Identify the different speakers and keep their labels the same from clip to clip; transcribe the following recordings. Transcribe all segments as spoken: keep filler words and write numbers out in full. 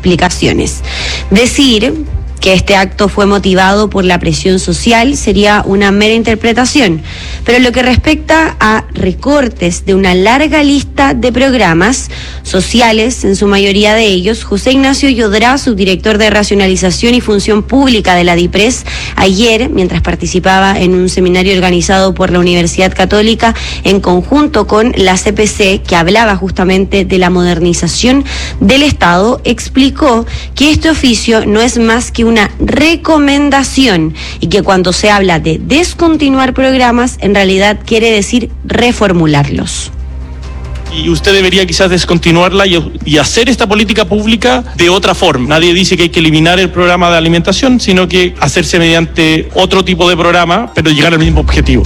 Speaker 1: explicaciones. Decir que este acto fue motivado por la presión social sería una mera interpretación, pero lo que respecta a recortes de una larga lista de programas sociales, en su mayoría de ellos, José Ignacio Yodrá, subdirector de Racionalización y Función Pública de la DIPRES, ayer, mientras participaba en un seminario organizado por la Universidad Católica en conjunto con la C P C, que hablaba justamente de la modernización del Estado, explicó que este oficio no es más que una recomendación y que cuando se habla de descontinuar programas, en realidad quiere decir reformularlos.
Speaker 2: Y usted debería quizás descontinuarla y, y hacer esta política pública de otra forma. Nadie dice que hay que eliminar el programa de alimentación, sino que hacerse mediante otro tipo de programa, pero llegar al mismo objetivo.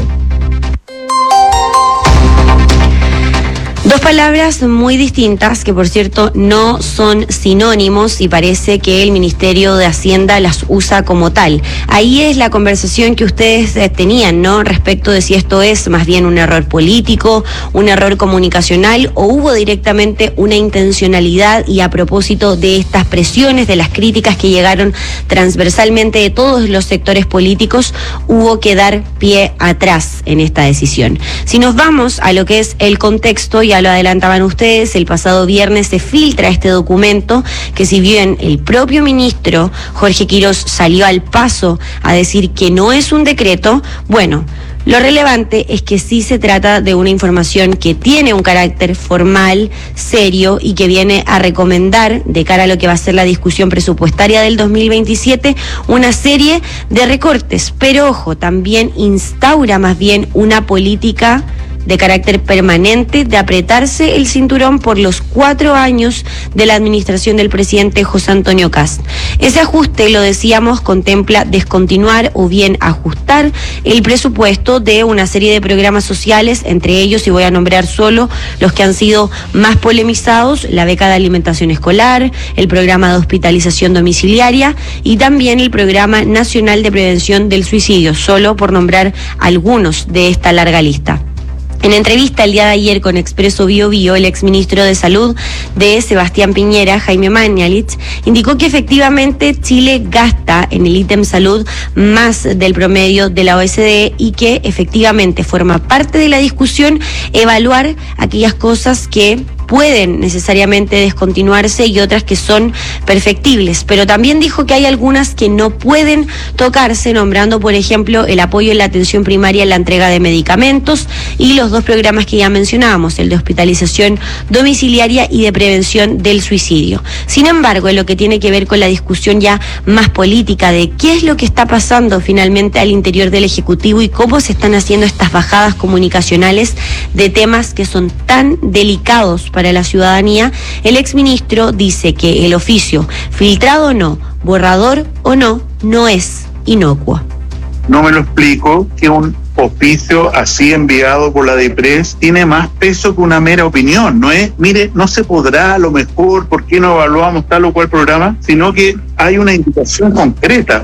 Speaker 1: Dos palabras muy distintas que, por cierto, no son sinónimos y parece que el Ministerio de Hacienda las usa como tal. Ahí es la conversación que ustedes eh, tenían, ¿no? Respecto de si esto es más bien un error político, un error comunicacional o hubo directamente una intencionalidad y a propósito de estas presiones, de las críticas que llegaron transversalmente de todos los sectores políticos, hubo que dar pie atrás en esta decisión. Si nos vamos a lo que es el contexto, ya lo adelantaban ustedes, el pasado viernes se filtra este documento que, si bien el propio ministro Jorge Quirós salió al paso a decir que no es un decreto, bueno, lo relevante es que sí se trata de una información que tiene un carácter formal, serio y que viene a recomendar, de cara a lo que va a ser la discusión presupuestaria del dos mil veintisiete, una serie de recortes. Pero ojo, también instaura más bien una política de carácter permanente de apretarse el cinturón por los cuatro años de la administración del presidente José Antonio Kast. Ese ajuste, lo decíamos, contempla descontinuar o bien ajustar el presupuesto de una serie de programas sociales, entre ellos, y voy a nombrar solo los que han sido más polemizados, la beca de alimentación escolar, el programa de hospitalización domiciliaria y también el programa nacional de prevención del suicidio, solo por nombrar algunos de esta larga lista. En entrevista el día de ayer con Expreso Bio Bio, el exministro de Salud de Sebastián Piñera, Jaime Mañalich, indicó que efectivamente Chile gasta en el ítem salud más del promedio de la O E C D y que efectivamente forma parte de la discusión evaluar aquellas cosas que pueden necesariamente descontinuarse y otras que son perfectibles, pero también dijo que hay algunas que no pueden tocarse, nombrando por ejemplo el apoyo en la atención primaria en la entrega de medicamentos y los dos programas que ya mencionábamos, el de hospitalización domiciliaria y de prevención del suicidio. Sin embargo, en lo que tiene que ver con la discusión ya más política de qué es lo que está pasando finalmente al interior del Ejecutivo y cómo se están haciendo estas bajadas comunicacionales de temas que son tan delicados para para la ciudadanía, el exministro dice que el oficio, filtrado o no, borrador o no, no es inocuo.
Speaker 3: No me lo explico que un oficio así enviado por la DIPRES tiene más peso que una mera opinión. No es, mire, no se podrá, a lo mejor, ¿por qué no evaluamos tal o cual programa? Sino que hay una indicación concreta.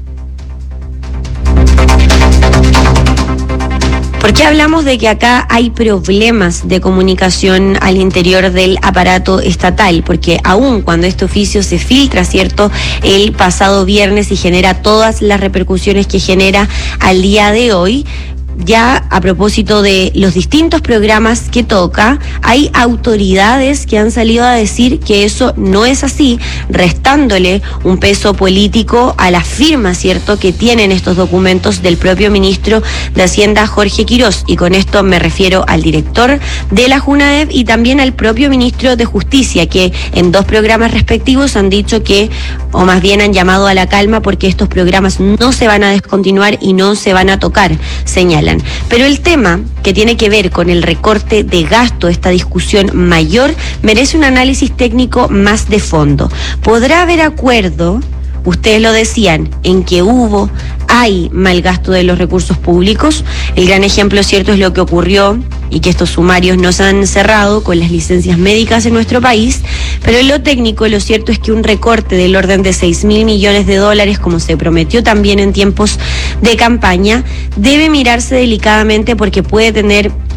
Speaker 1: ¿Por qué hablamos de que acá hay problemas de comunicación al interior del aparato estatal? Porque aún cuando este oficio se filtra, ¿cierto?, el pasado viernes y genera todas las repercusiones que genera al día de hoy, ya a propósito de los distintos programas que toca, hay autoridades que han salido a decir que eso no es así, restándole un peso político a la firma, ¿cierto?, que tienen estos documentos del propio ministro de Hacienda, Jorge Quirós, y con esto me refiero al director de la JUNAEV y también al propio ministro de Justicia, que en dos programas respectivos han dicho que, o más bien han llamado a la calma porque estos programas no se van a descontinuar y no se van a tocar, señala. Pero el tema que tiene que ver con el recorte de gasto, esta discusión mayor, merece un análisis técnico más de fondo. ¿Podrá haber acuerdo? Ustedes lo decían, en que hubo, hay mal gasto de los recursos públicos. El gran ejemplo, cierto, es lo que ocurrió y que estos sumarios no se han cerrado con las licencias médicas en nuestro país, pero en lo técnico lo cierto es que un recorte del orden de seis mil millones de dólares, como se prometió también en tiempos de campaña, debe mirarse delicadamente porque puede tener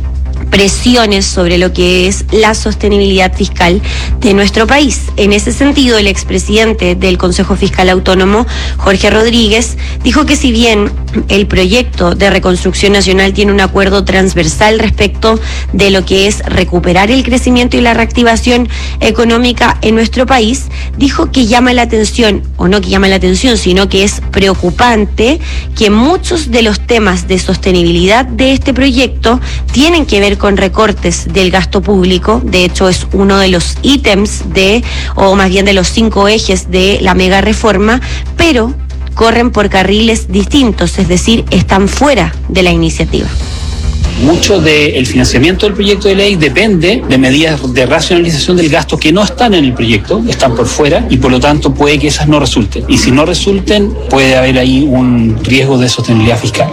Speaker 1: presiones sobre lo que es la sostenibilidad fiscal de nuestro país. En ese sentido, el expresidente del Consejo Fiscal Autónomo, Jorge Rodríguez, dijo que si bien el proyecto de reconstrucción nacional tiene un acuerdo transversal respecto de lo que es recuperar el crecimiento y la reactivación económica en nuestro país, dijo que llama la atención, o no que llama la atención, sino que es preocupante que muchos de los temas de sostenibilidad de este proyecto tienen que ver con recortes del gasto público. De hecho, es uno de los ítems de, o más bien de los cinco ejes de la mega reforma, pero corren por carriles distintos, es decir, están fuera de la iniciativa.
Speaker 4: Mucho del financiamiento del proyecto de ley depende de medidas de racionalización del gasto que no están en el proyecto, están por fuera, y por lo tanto puede que esas no resulten. Y si no resulten, puede haber ahí un riesgo de sostenibilidad fiscal.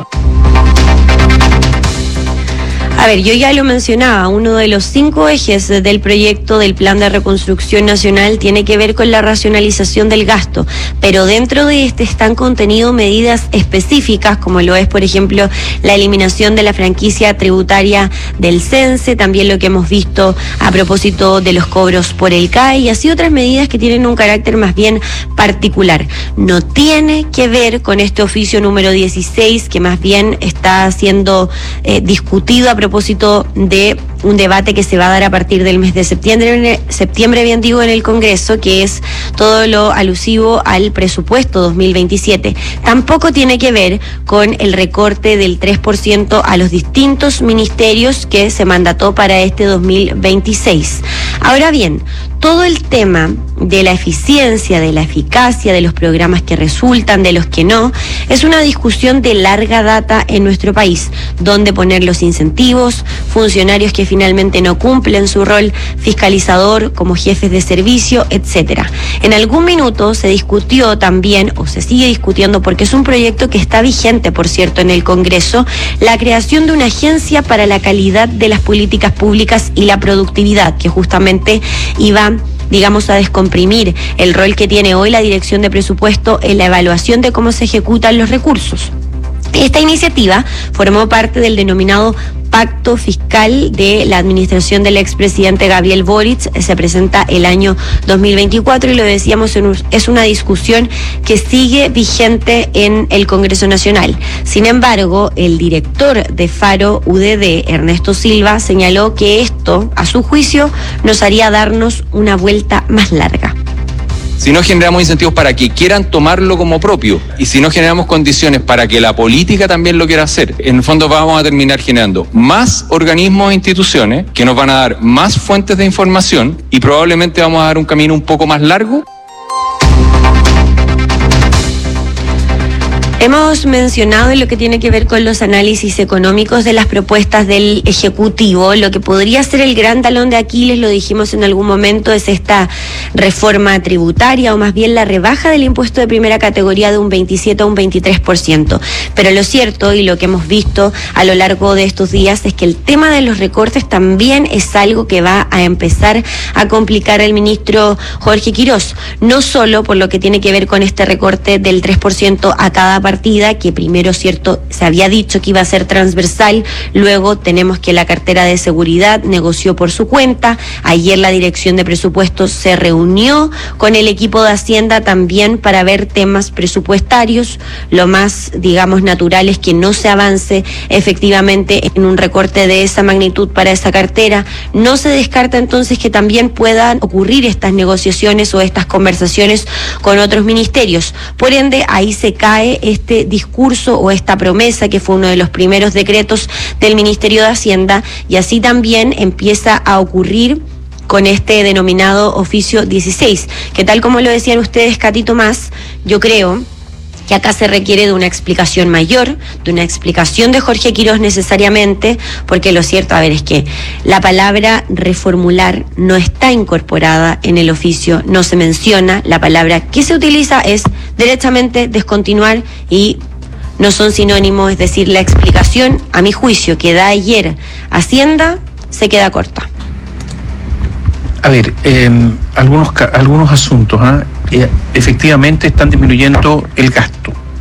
Speaker 1: A ver, yo ya lo mencionaba, uno de los cinco ejes del proyecto del Plan de Reconstrucción Nacional tiene que ver con la racionalización del gasto, pero dentro de este están contenido medidas específicas, como lo es, por ejemplo, la eliminación de la franquicia tributaria del CENSE, también lo que hemos visto a propósito de los cobros por el C A E, y así otras medidas que tienen un carácter más bien particular. No tiene que ver con este oficio número dieciséis, que más bien está siendo eh, discutido a propósito de un debate que se va a dar a partir del mes de septiembre, septiembre bien digo, en el Congreso, que es todo lo alusivo al presupuesto dos mil veintisiete. Tampoco tiene que ver con el recorte del tres por ciento a los distintos ministerios que se mandató para este dos mil veintiséis. Ahora bien, todo el tema de la eficiencia, de la eficacia, de los programas que resultan, de los que no, es una discusión de larga data en nuestro país, donde poner los incentivos, funcionarios que finalmente no cumplen su rol fiscalizador como jefes de servicio, etcétera. En algún minuto se discutió también, o se sigue discutiendo, porque es un proyecto que está vigente, por cierto, en el Congreso, la creación de una agencia para la calidad de las políticas públicas y la productividad, que justamente iba, digamos, a descomprimir el rol que tiene hoy la Dirección de Presupuesto en la evaluación de cómo se ejecutan los recursos. Esta iniciativa formó parte del denominado Pacto Fiscal de la administración del expresidente Gabriel Boric. Se presenta el año dos mil veinticuatro y lo decíamos, es una discusión que sigue vigente en el Congreso Nacional. Sin embargo, el director de Faro U D D, Ernesto Silva, señaló que esto, a su juicio, nos haría darnos una vuelta más larga.
Speaker 5: Si no generamos incentivos para que quieran tomarlo como propio y si no generamos condiciones para que la política también lo quiera hacer, en el fondo vamos a terminar generando más organismos e instituciones que nos van a dar más fuentes de información y probablemente vamos a dar un camino un poco más largo.
Speaker 1: Hemos mencionado en lo que tiene que ver con los análisis económicos de las propuestas del Ejecutivo. Lo que podría ser el gran talón de Aquiles, lo dijimos en algún momento, es esta reforma tributaria, o más bien la rebaja del impuesto de primera categoría de un veintisiete a un veintitrés por ciento. Pero lo cierto, y lo que hemos visto a lo largo de estos días, es que el tema de los recortes también es algo que va a empezar a complicar al ministro Jorge Quirós. No solo por lo que tiene que ver con este recorte del tres por ciento a cada partida, que primero, cierto, se había dicho que iba a ser transversal, luego tenemos que la cartera de seguridad negoció por su cuenta. Ayer la Dirección de Presupuestos se reunió con el equipo de Hacienda también para ver temas presupuestarios. Lo más, digamos, natural es que no se avance efectivamente en un recorte de esa magnitud para esa cartera. No se descarta entonces que también puedan ocurrir estas negociaciones o estas conversaciones con otros ministerios. Por ende, ahí se cae este discurso o esta promesa que fue uno de los primeros decretos del Ministerio de Hacienda, y así también empieza a ocurrir con este denominado oficio dieciséis, que tal como lo decían ustedes, Katy Tomás, yo creo que acá se requiere de una explicación mayor, de una explicación de Jorge Quirós necesariamente, porque lo cierto, a ver, es que la palabra reformular no está incorporada en el oficio, no se menciona, la palabra que se utiliza es derechamente descontinuar y no son sinónimos, es decir, la explicación, a mi juicio, que da ayer Hacienda, se queda corta.
Speaker 6: A ver, eh, algunos algunos asuntos, ¿eh? Eh, efectivamente están disminuyendo el gasto.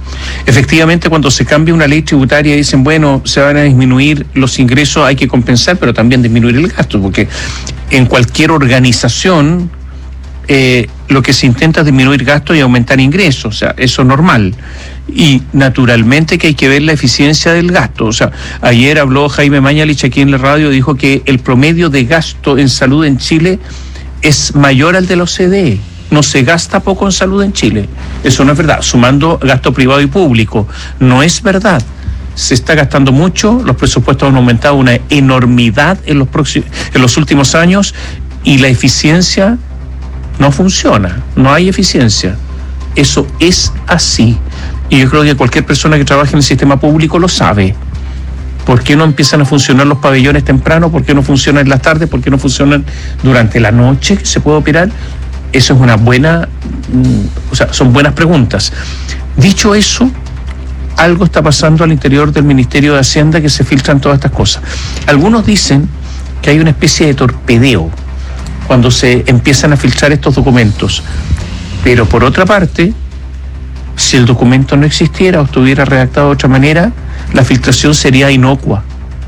Speaker 6: Efectivamente, cuando se cambia una ley tributaria dicen, bueno, se van a disminuir los ingresos, hay que compensar, pero también disminuir el gasto, porque en cualquier organización eh, lo que se intenta es disminuir gastos y aumentar ingresos, o sea, eso es normal. Y naturalmente que hay que ver la eficiencia del gasto. O sea, ayer habló Jaime Mañalich aquí en la radio, dijo que el promedio de gasto en salud en Chile es mayor al de la O C D E. No se gasta poco en salud en Chile. Eso no es verdad, sumando gasto privado y público. No es verdad. Se está gastando mucho, los presupuestos han aumentado una enormidad en los próximos, en los últimos años, y la eficiencia no funciona, no hay eficiencia. Eso es así. Y yo creo que cualquier persona que trabaje en el sistema público lo sabe. ¿Por qué no empiezan a funcionar los pabellones temprano? ¿Por qué no funcionan en las tardes? ¿Por qué no funcionan durante la noche? ¿Se puede operar? Eso es una buena, o sea, son buenas preguntas. Dicho eso, algo está pasando al interior del Ministerio de Hacienda, que se filtran todas estas cosas. Algunos dicen que hay una especie de torpedeo cuando se empiezan a filtrar estos documentos. Pero por otra parte, si el documento no existiera o estuviera redactado de otra manera, la filtración sería inocua.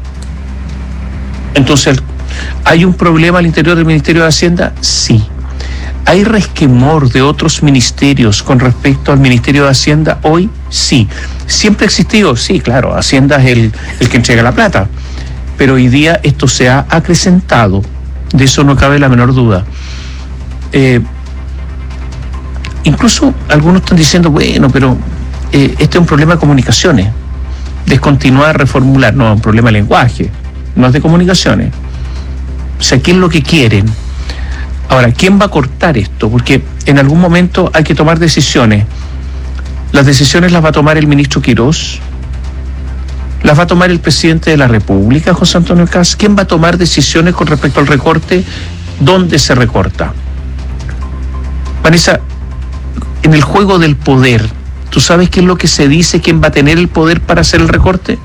Speaker 6: Entonces, ¿hay un problema al interior del Ministerio de Hacienda? Sí. ¿Hay resquemor de otros ministerios con respecto al Ministerio de Hacienda hoy? Sí. ¿Siempre ha existido? Sí, claro, Hacienda es el, el que entrega la plata. Pero hoy día esto se ha acrecentado. De eso no cabe la menor duda. Eh, incluso algunos están diciendo, bueno, pero eh, este es un problema de comunicaciones. Descontinuar, reformular. No, es un problema de lenguaje. No es de comunicaciones. O sea, ¿qué es lo que quieren? Ahora, ¿quién va a cortar esto? Porque en algún momento hay que tomar decisiones. Las decisiones las va a tomar el ministro Quirós, las va a tomar el presidente de la República, José Antonio Kast. ¿Quién va a tomar decisiones con respecto al recorte? ¿Dónde se recorta? Vanessa, en el juego del poder, ¿tú sabes qué es lo que se dice? ¿Quién va a tener el poder para hacer el recorte?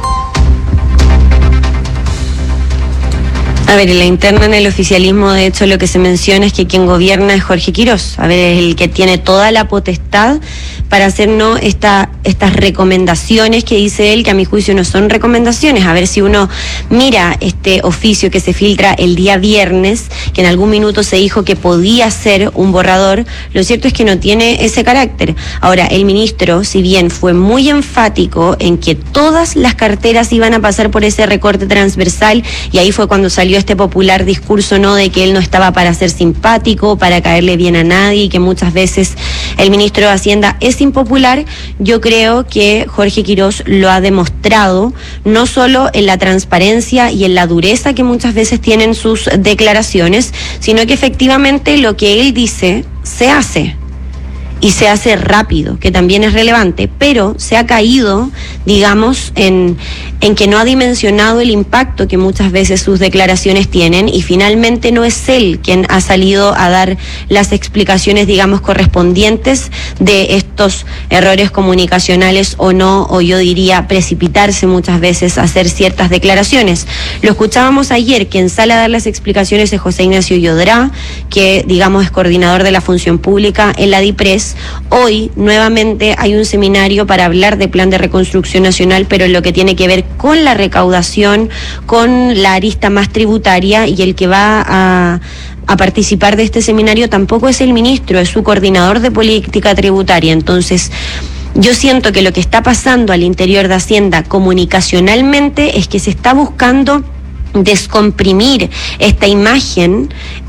Speaker 1: A ver, en la interna, en el oficialismo, de hecho, lo que se menciona es que quien gobierna es Jorge Quirós. A ver, es el que tiene toda la potestad para hacernos esta, estas recomendaciones que dice él, que a mi juicio no son recomendaciones. A ver, si uno mira este oficio que se filtra el día viernes, que en algún minuto se dijo que podía ser un borrador, lo cierto es que no tiene ese carácter. Ahora, el ministro, si bien fue muy enfático en que todas las carteras iban a pasar por ese recorte transversal, y ahí fue cuando salió este popular discurso, ¿no?, de que él no estaba para ser simpático, para caerle bien a nadie, y que muchas veces el ministro de Hacienda es impopular. Yo creo que Jorge Quirós lo ha demostrado, no solo en la transparencia y en la dureza que muchas veces tienen sus declaraciones, sino que efectivamente lo que él dice se hace. Y se hace rápido, que también es relevante, pero se ha caído, digamos, en, en que no ha dimensionado el impacto que muchas veces sus declaraciones tienen, y finalmente no es él quien ha salido a dar las explicaciones, digamos, correspondientes de estos errores comunicacionales o no, o yo diría precipitarse muchas veces a hacer ciertas declaraciones. Lo escuchábamos ayer, quien sale a dar las explicaciones es José Ignacio Yodrá, que, digamos, es coordinador de la función pública en la DIPRES. Hoy nuevamente hay un seminario para hablar de plan de reconstrucción nacional, pero en lo que tiene que ver con la recaudación, con la arista más tributaria, y el que va a, a participar de este seminario tampoco es el ministro, es su coordinador de política tributaria. Entonces, yo siento que lo que está pasando al interior de Hacienda comunicacionalmente es que se está buscando descomprimir esta imagen,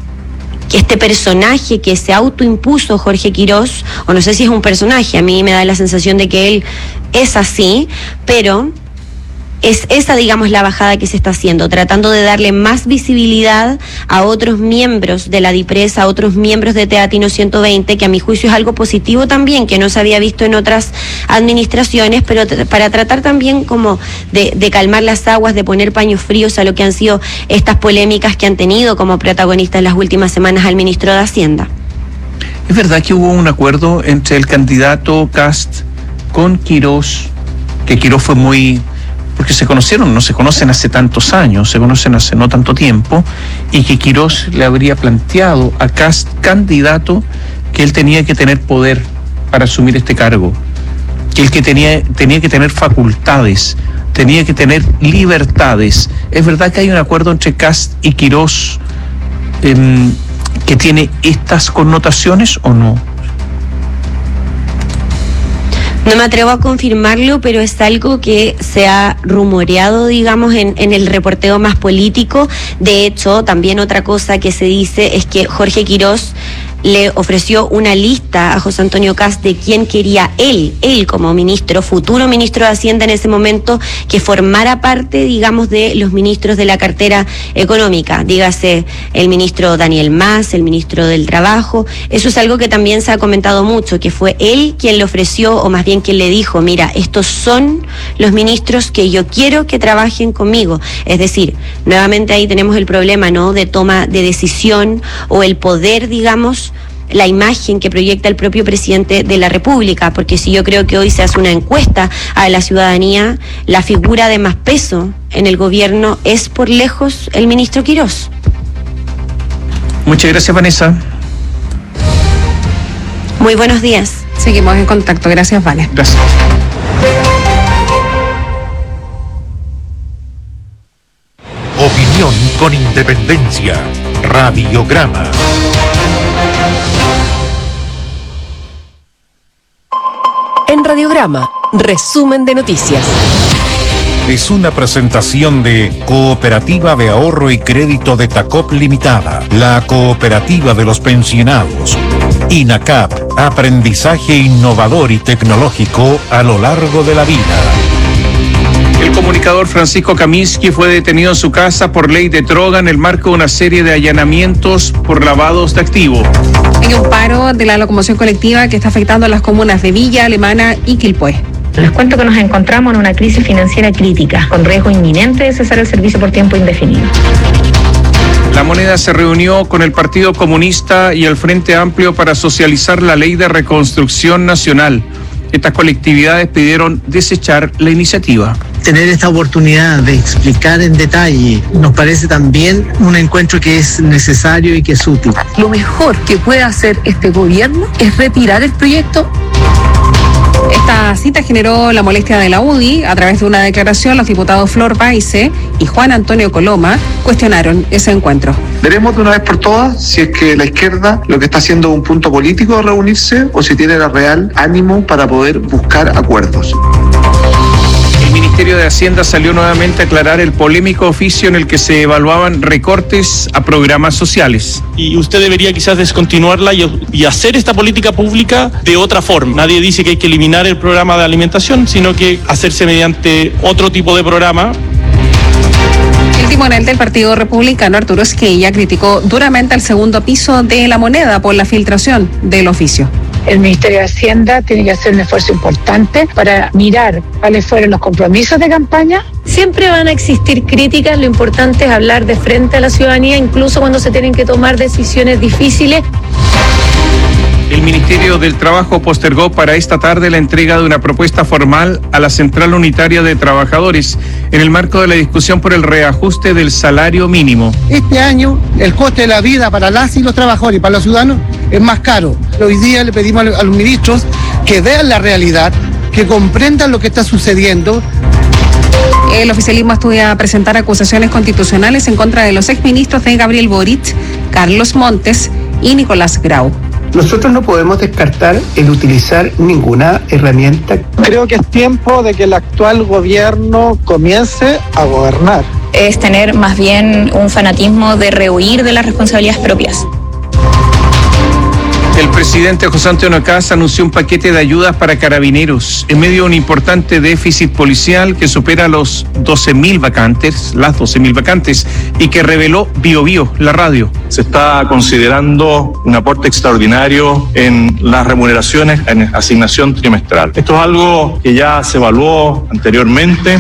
Speaker 1: este personaje que se autoimpuso Jorge Quirós, o no sé si es un personaje, a mí me da la sensación de que él es así, pero es esa, digamos, la bajada que se está haciendo, tratando de darle más visibilidad a otros miembros de la DIPRES, a otros miembros de Teatino ciento veinte, que a mi juicio es algo positivo también, que no se había visto en otras administraciones, pero t- para tratar también como de, de calmar las aguas, de poner paños fríos a lo que han sido estas polémicas que han tenido como protagonistas en las últimas semanas al ministro de Hacienda.
Speaker 6: ¿Es verdad que hubo un acuerdo entre el candidato Kast con Quirós, que Quirós fue muy... porque se conocieron, no se conocen hace tantos años, se conocen hace no tanto tiempo, y que Quirós le habría planteado a Kast, candidato, que él tenía que tener poder para asumir este cargo? que el que tenía, tenía que tener facultades, tenía que tener libertades. ¿Es verdad que hay un acuerdo entre Kast y Quirós eh, que tiene estas connotaciones o no?
Speaker 1: No me atrevo a confirmarlo, pero es algo que se ha rumoreado, digamos, en, en el reporteo más político. De hecho, también otra cosa que se dice es que Jorge Quirós le ofreció una lista a José Antonio Kast de quién quería él, él como ministro, futuro ministro de Hacienda en ese momento, que formara parte, digamos, de los ministros de la cartera económica, dígase el ministro Daniel Mas, el ministro del Trabajo. Eso es algo que también se ha comentado mucho, que fue él quien le ofreció, o más bien quien le dijo, mira, estos son los ministros que yo quiero que trabajen conmigo. Es decir, nuevamente ahí tenemos el problema, ¿no?, de toma de decisión o el poder, digamos, la imagen que proyecta el propio presidente de la República, porque si yo creo que hoy se hace una encuesta a la ciudadanía, la figura de más peso en el gobierno es por lejos el ministro Quirós.
Speaker 6: Muchas gracias, Vanessa.
Speaker 1: Muy buenos días.
Speaker 7: Seguimos en contacto. Gracias, Vale.
Speaker 6: Gracias.
Speaker 8: Opinión con independencia. Radiograma.
Speaker 9: En Radiograma, resumen de noticias.
Speaker 8: Es una presentación de Cooperativa de Ahorro y Crédito de Tacop Limitada, la cooperativa de los pensionados. INACAP, aprendizaje innovador y tecnológico a lo largo de la vida.
Speaker 6: El comunicador Francisco Kaminsky fue detenido en su casa por ley de droga en el marco de una serie de allanamientos por lavados de activos.
Speaker 7: Hay un paro de la locomoción colectiva que está afectando a las comunas de Villa Alemana y Quilpué.
Speaker 10: Les cuento que nos encontramos en una crisis financiera crítica, con riesgo inminente de cesar el servicio por tiempo indefinido.
Speaker 6: La Moneda se reunió con el Partido Comunista y el Frente Amplio para socializar la Ley de Reconstrucción Nacional. Estas colectividades pidieron desechar la iniciativa.
Speaker 11: Tener esta oportunidad de explicar en detalle nos parece también un encuentro que es necesario y que es útil.
Speaker 9: Lo mejor que puede hacer este gobierno es retirar el proyecto.
Speaker 7: Esta cita generó la molestia de la U D I. A través de una declaración, los diputados Flor Paise y Juan Antonio Coloma cuestionaron ese encuentro.
Speaker 12: Veremos de una vez por todas si es que la izquierda lo que está haciendo es un punto político de reunirse o si tiene la real ánimo para poder buscar acuerdos.
Speaker 6: El Ministerio de Hacienda salió nuevamente a aclarar el polémico oficio en el que se evaluaban recortes a programas sociales.
Speaker 2: Y usted debería quizás descontinuarla y, y hacer esta política pública de otra forma. Nadie dice que hay que eliminar el programa de alimentación, sino que hacerse mediante otro tipo de programa.
Speaker 7: El timonel del Partido Republicano, Arturo Esquella, criticó duramente al segundo piso de La Moneda por la filtración del oficio.
Speaker 10: El Ministerio de Hacienda tiene que hacer un esfuerzo importante para mirar cuáles fueron los compromisos de campaña. Siempre van a existir críticas, lo importante es hablar de frente a la ciudadanía, incluso cuando se tienen que tomar decisiones difíciles.
Speaker 6: El Ministerio del Trabajo postergó para esta tarde la entrega de una propuesta formal a la Central Unitaria de Trabajadores en el marco de la discusión por el reajuste del salario mínimo.
Speaker 13: Este año el coste de la vida para las y los trabajadores y para los ciudadanos es más caro. Hoy día le pedimos a los ministros que vean la realidad, que comprendan lo que está sucediendo.
Speaker 7: El oficialismo estudia presentar acusaciones constitucionales en contra de los exministros de Gabriel Boric, Carlos Montes y Nicolás Grau.
Speaker 14: Nosotros no podemos descartar el utilizar ninguna herramienta.
Speaker 13: Creo que es tiempo de que el actual gobierno comience a gobernar.
Speaker 15: Es tener más bien un fanatismo de rehuir de las responsabilidades propias.
Speaker 6: El presidente José Antonio Kast anunció un paquete de ayudas para carabineros en medio de un importante déficit policial que supera los doce mil vacantes, las doce mil vacantes, y que reveló Bio Bio, la radio.
Speaker 16: Se está considerando un aporte extraordinario en las remuneraciones en asignación trimestral. Esto es algo que ya se evaluó anteriormente.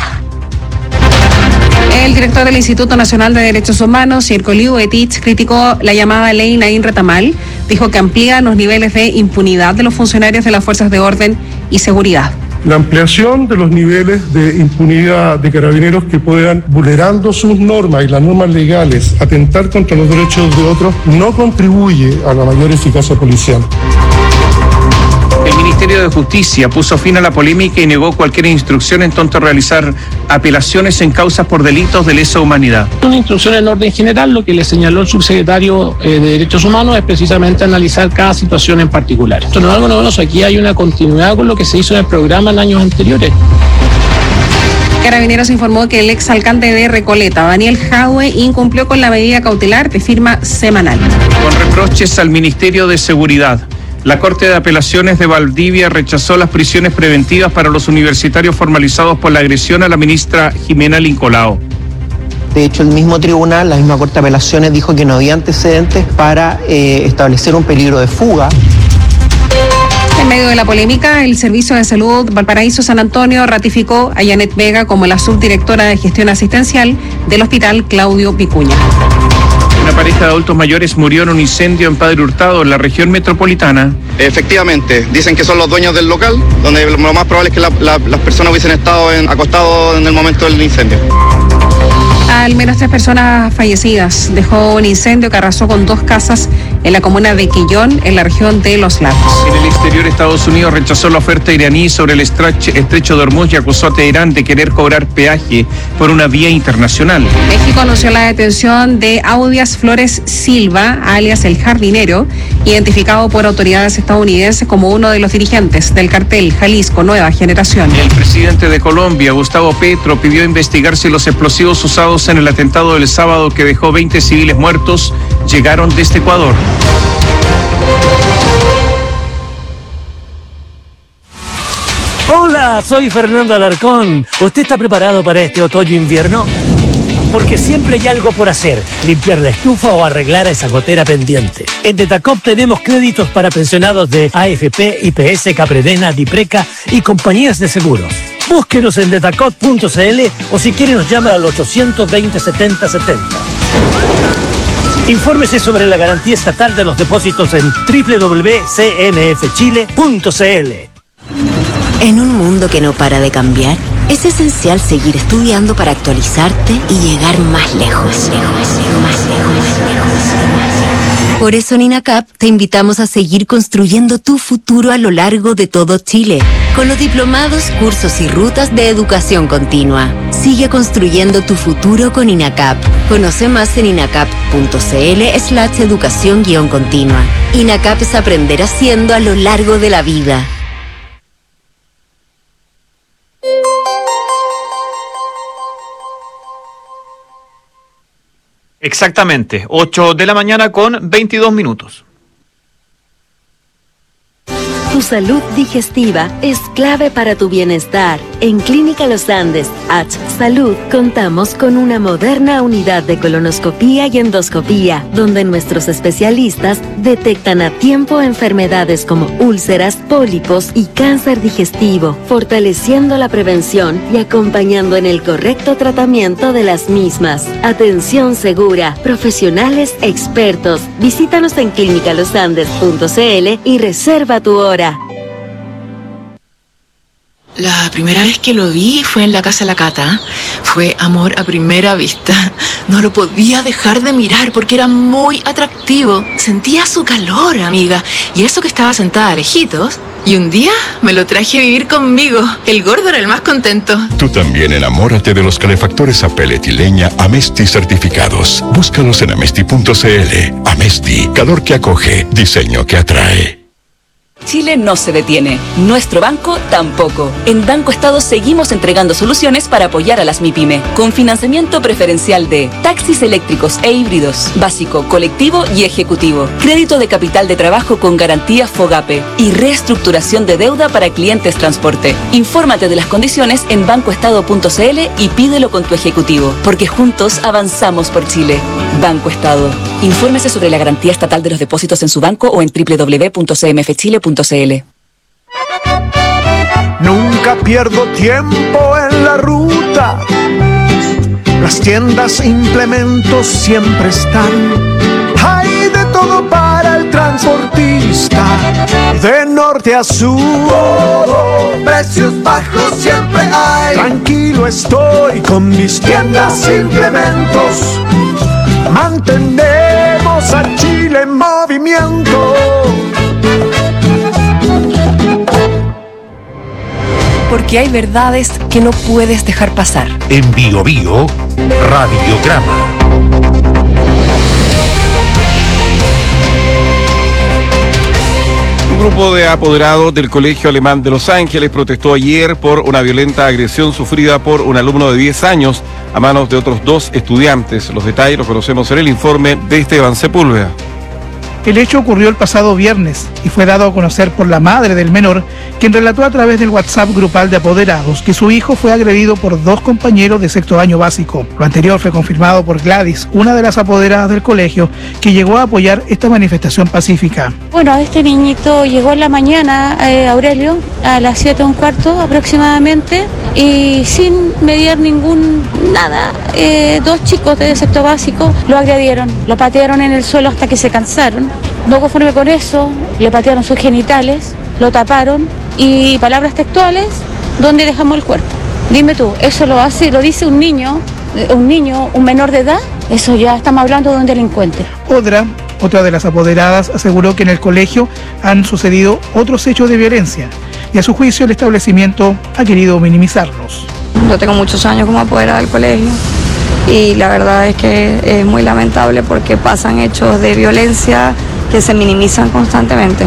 Speaker 7: El director del Instituto Nacional de Derechos Humanos, Circo Liu Etich, criticó la llamada ley Naín Retamal. Dijo que amplía los niveles de impunidad de los funcionarios de las fuerzas de orden y seguridad.
Speaker 17: La ampliación de los niveles de impunidad de carabineros que puedan, vulnerando sus normas y las normas legales, atentar contra los derechos de otros, no contribuye a la mayor eficacia policial.
Speaker 6: El Ministerio Ministerio de Justicia puso fin a la polémica y negó cualquier instrucción en tanto a realizar apelaciones en causas por delitos de lesa humanidad.
Speaker 18: Una instrucción en orden general, lo que le señaló el subsecretario eh, de Derechos Humanos es precisamente analizar cada situación en particular. Esto no es algo novedoso, aquí hay una continuidad con lo que se hizo en el programa en años anteriores.
Speaker 7: Carabineros informó que el exalcalde de Recoleta, Daniel Jadue, incumplió con la medida cautelar de firma semanal.
Speaker 6: Con reproches al Ministerio de Seguridad, la Corte de Apelaciones de Valdivia rechazó las prisiones preventivas para los universitarios formalizados por la agresión a la ministra Jimena Lincolao.
Speaker 19: De hecho, el mismo tribunal, la misma Corte de Apelaciones, dijo que no había antecedentes para eh, establecer un peligro de fuga.
Speaker 7: En medio de la polémica, el Servicio de Salud Valparaíso San Antonio ratificó a Janet Vega como la subdirectora de gestión asistencial del Hospital Claudio Vicuña.
Speaker 6: Una pareja de adultos mayores murió en un incendio en Padre Hurtado, en la región metropolitana.
Speaker 20: Efectivamente, dicen que son los dueños del local, donde lo más probable es que la, la, las personas hubiesen estado en, acostados en el momento del incendio.
Speaker 7: Al menos tres personas fallecidas dejó un incendio que arrasó con dos casas en la comuna de Quillón, en la región de Los Lagos.
Speaker 6: En el exterior, Estados Unidos rechazó la oferta iraní sobre el estrecho de Hormuz y acusó a Teherán de querer cobrar peaje por una vía internacional.
Speaker 7: México anunció la detención de Audias Flores Silva, alias El Jardinero, identificado por autoridades estadounidenses como uno de los dirigentes del cartel Jalisco Nueva Generación.
Speaker 6: El presidente de Colombia, Gustavo Petro, pidió investigar si los explosivos usados en el atentado del sábado que dejó veinte civiles muertos llegaron desde Ecuador.
Speaker 21: Hola, soy Fernando Alarcón. ¿Usted está preparado para este otoño-invierno? Porque siempre hay algo por hacer, limpiar la estufa o arreglar esa gotera pendiente. En Detacop tenemos créditos para pensionados de A F P, I P S, Capredena, Dipreca y compañías de seguros. Búsquenos en detacop punto c l o si quiere nos llama al ochocientos veinte, setenta setenta. Infórmese sobre la garantía estatal de los depósitos en doble u doble u doble u punto c n f chile punto c l.
Speaker 22: En un mundo que no para de cambiar, es esencial seguir estudiando para actualizarte y llegar más lejos. Más lejos, más lejos. Por eso en INACAP te invitamos a seguir construyendo tu futuro a lo largo de todo Chile, con los diplomados, cursos y rutas de educación continua. Sigue construyendo tu futuro con INACAP. Conoce más en inacap punto c l slash educación guión continua. INACAP es aprender haciendo a lo largo de la vida.
Speaker 23: Exactamente, ocho de la mañana con veintidós minutos.
Speaker 22: Tu salud digestiva es clave para tu bienestar. En Clínica Los Andes, H Salud, contamos con una moderna unidad de colonoscopía y endoscopía, donde nuestros especialistas detectan a tiempo enfermedades como úlceras, pólipos y cáncer digestivo, fortaleciendo la prevención y acompañando en el correcto tratamiento de las mismas. Atención segura, profesionales expertos. Visítanos en clínica los andes punto c l y reserva tu hora.
Speaker 24: La primera vez que lo vi fue en la casa de la Cata. Fue amor a primera vista. No lo podía dejar de mirar porque era muy atractivo. Sentía su calor, amiga. Y eso que estaba sentada a lejitos. Y un día me lo traje a vivir conmigo. El gordo era el más contento.
Speaker 25: Tú también enamórate de los calefactores a pellet y leña Amesti certificados. Búscalos en amesti punto c l. Amesti, calor que acoge, diseño que atrae.
Speaker 26: Chile no se detiene, nuestro banco tampoco. En Banco Estado seguimos entregando soluciones para apoyar a las MIPYME, con financiamiento preferencial de taxis eléctricos e híbridos, básico, colectivo y ejecutivo, crédito de capital de trabajo con garantía FOGAPE y reestructuración de deuda para clientes transporte. Infórmate de las condiciones en banco estado punto c l y pídelo con tu ejecutivo, porque juntos avanzamos por Chile. Banco Estado. Infórmese sobre la garantía estatal de los depósitos en su banco o en doble u doble u doble u punto c m f chile punto c l.
Speaker 27: Nunca pierdo tiempo en la ruta. Las tiendas e implementos siempre están. Hay de todo para el transportista. De norte a sur, precios bajos siempre hay. Tranquilo estoy con mis tiendas e implementos. Mantenemos a Chile en movimiento.
Speaker 1: Porque hay verdades que no puedes dejar pasar.
Speaker 3: En Bio Bio, Radiograma.
Speaker 4: Un grupo de apoderados del Colegio Alemán de Los Ángeles protestó ayer por una violenta agresión sufrida por un alumno de diez años a manos de otros dos estudiantes. Los detalles los conocemos en el informe de Esteban Sepúlveda.
Speaker 5: El hecho ocurrió el pasado viernes y fue dado a conocer por la madre del menor, quien relató a través del WhatsApp grupal de apoderados que su hijo fue agredido por dos compañeros de sexto año básico. Lo anterior fue confirmado por Gladys, una de las apoderadas del colegio, que llegó a apoyar esta manifestación pacífica.
Speaker 8: Bueno, este niñito llegó en la mañana, eh, Aurelio, a las siete y un cuarto aproximadamente, y sin mediar ningún nada, eh, dos chicos de sexto básico lo agredieron, lo patearon en el suelo hasta que se cansaron. No conforme con eso, le patearon sus genitales, lo taparon y palabras textuales, ¿dónde dejamos el cuerpo? Dime tú, ¿eso lo hace, lo dice un niño, un niño, un menor de edad? Eso ya estamos hablando de un delincuente.
Speaker 5: Otra, otra de las apoderadas aseguró que en el colegio han sucedido otros hechos de violencia y a su juicio el establecimiento ha querido minimizarlos.
Speaker 9: Yo tengo muchos años como apoderada del colegio y la verdad es que es muy lamentable porque pasan hechos de violencia que se minimizan constantemente.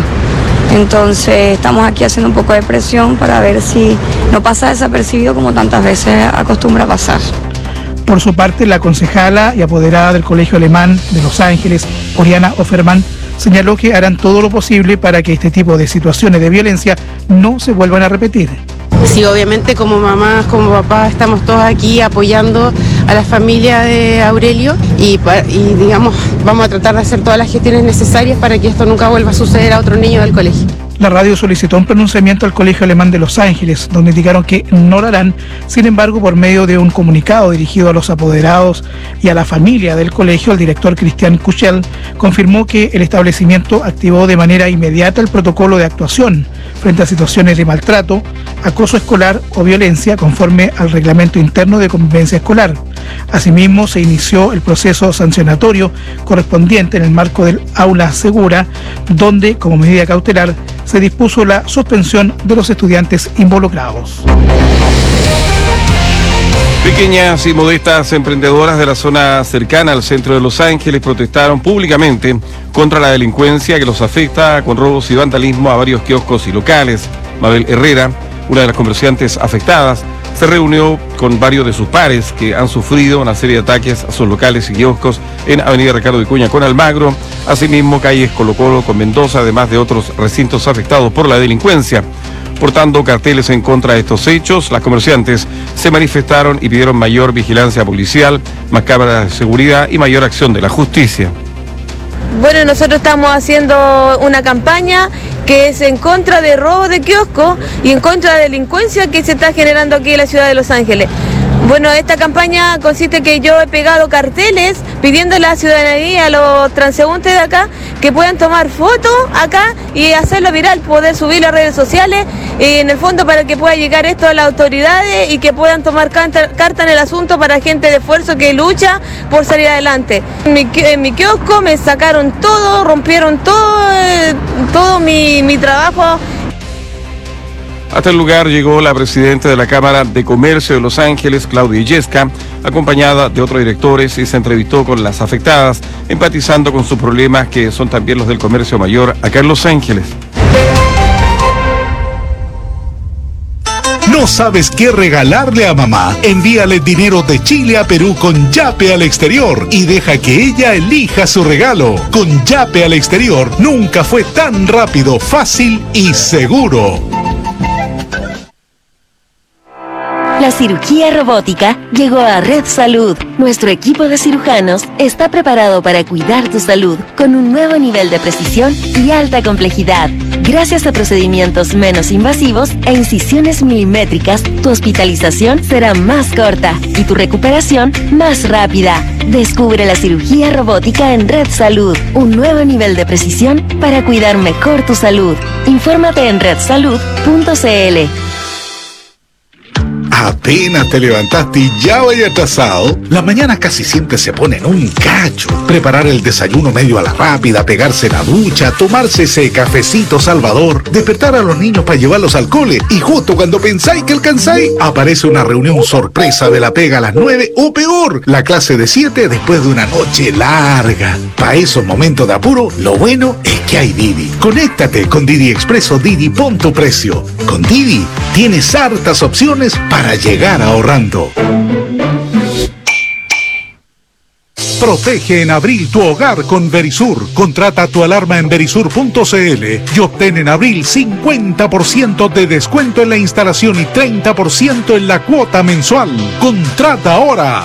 Speaker 9: Entonces estamos aquí haciendo un poco de presión para ver si no pasa desapercibido como tantas veces acostumbra pasar.
Speaker 5: Por su parte, la concejala y apoderada del Colegio Alemán de Los Ángeles, Oriana Offerman, señaló que harán todo lo posible para que este tipo de situaciones de violencia no se vuelvan a repetir.
Speaker 11: Sí, obviamente como mamás, como papás, estamos todos aquí apoyando a la familia de Aurelio y, y digamos, vamos a tratar de hacer todas las gestiones necesarias para que esto nunca vuelva a suceder a otro niño del colegio.
Speaker 5: La radio solicitó un pronunciamiento al Colegio Alemán de Los Ángeles, donde indicaron que no lo harán. Sin embargo, por medio de un comunicado dirigido a los apoderados y a la familia del colegio, el director Christian Kuchel confirmó que el establecimiento activó de manera inmediata el protocolo de actuación frente a situaciones de maltrato, acoso escolar o violencia conforme al reglamento interno de convivencia escolar. Asimismo, se inició el proceso sancionatorio correspondiente en el marco del aula segura, donde, como medida cautelar, se dispuso la suspensión de los estudiantes involucrados.
Speaker 4: Pequeñas y modestas emprendedoras de la zona cercana al centro de Los Ángeles protestaron públicamente contra la delincuencia que los afecta con robos y vandalismo a varios kioscos y locales. Mabel Herrera, una de las comerciantes afectadas, se reunió con varios de sus pares que han sufrido una serie de ataques a sus locales y kioscos en Avenida Ricardo Vicuña con Almagro, asimismo calles Colo Colo con Mendoza, además de otros recintos afectados por la delincuencia. Portando carteles en contra de estos hechos, las comerciantes se manifestaron y pidieron mayor vigilancia policial, más cámaras de seguridad y mayor acción de la justicia.
Speaker 28: Bueno, nosotros estamos haciendo una campaña que es en contra de robo de kioscos y en contra de delincuencia que se está generando aquí en la ciudad de Los Ángeles. Bueno, esta campaña consiste en que yo he pegado carteles pidiendo a la ciudadanía, a los transeúntes de acá, que puedan tomar fotos acá y hacerlo viral, poder subirlo a redes sociales, y en el fondo para que pueda llegar esto a las autoridades y que puedan tomar carta, carta en el asunto para gente de esfuerzo que lucha por salir adelante. En mi, en mi kiosco me sacaron todo, rompieron todo, eh, todo mi, mi trabajo.
Speaker 4: Hasta el lugar llegó la presidenta de la Cámara de Comercio de Los Ángeles, Claudia Illesca, acompañada de otros directores, y se entrevistó con las afectadas, empatizando con sus problemas que son también los del comercio mayor acá en Los Ángeles.
Speaker 3: ¿No sabes qué regalarle a mamá? Envíale dinero de Chile a Perú con Yape al exterior y deja que ella elija su regalo. Con Yape al exterior nunca fue tan rápido, fácil y seguro.
Speaker 22: La cirugía robótica llegó a Red Salud. Nuestro equipo de cirujanos está preparado para cuidar tu salud con un nuevo nivel de precisión y alta complejidad. Gracias a procedimientos menos invasivos e incisiones milimétricas, tu hospitalización será más corta y tu recuperación más rápida. Descubre la cirugía robótica en Red Salud, un nuevo nivel de precisión para cuidar mejor tu salud. Infórmate en red salud punto c l.
Speaker 3: Apenas te levantaste y ya vaya atrasado. Las mañanas casi siempre se ponen un cacho. Preparar el desayuno medio a la rápida, pegarse la ducha, tomarse ese cafecito salvador, despertar a los niños para llevarlos al cole y justo cuando pensáis que alcanzáis, aparece una reunión sorpresa de la pega a las nueve o peor, la clase de siete después de una noche larga. Para esos momentos de apuro, lo bueno es que hay Didi. Conéctate con Didi Expreso Didi, pon tu precio. Con Didi tienes hartas opciones para llegar ahorrando. Protege en abril tu hogar con Verisur. Contrata tu alarma en verisur punto cl y obtén en abril cincuenta por ciento de descuento en la instalación y treinta por ciento en la cuota mensual. Contrata ahora.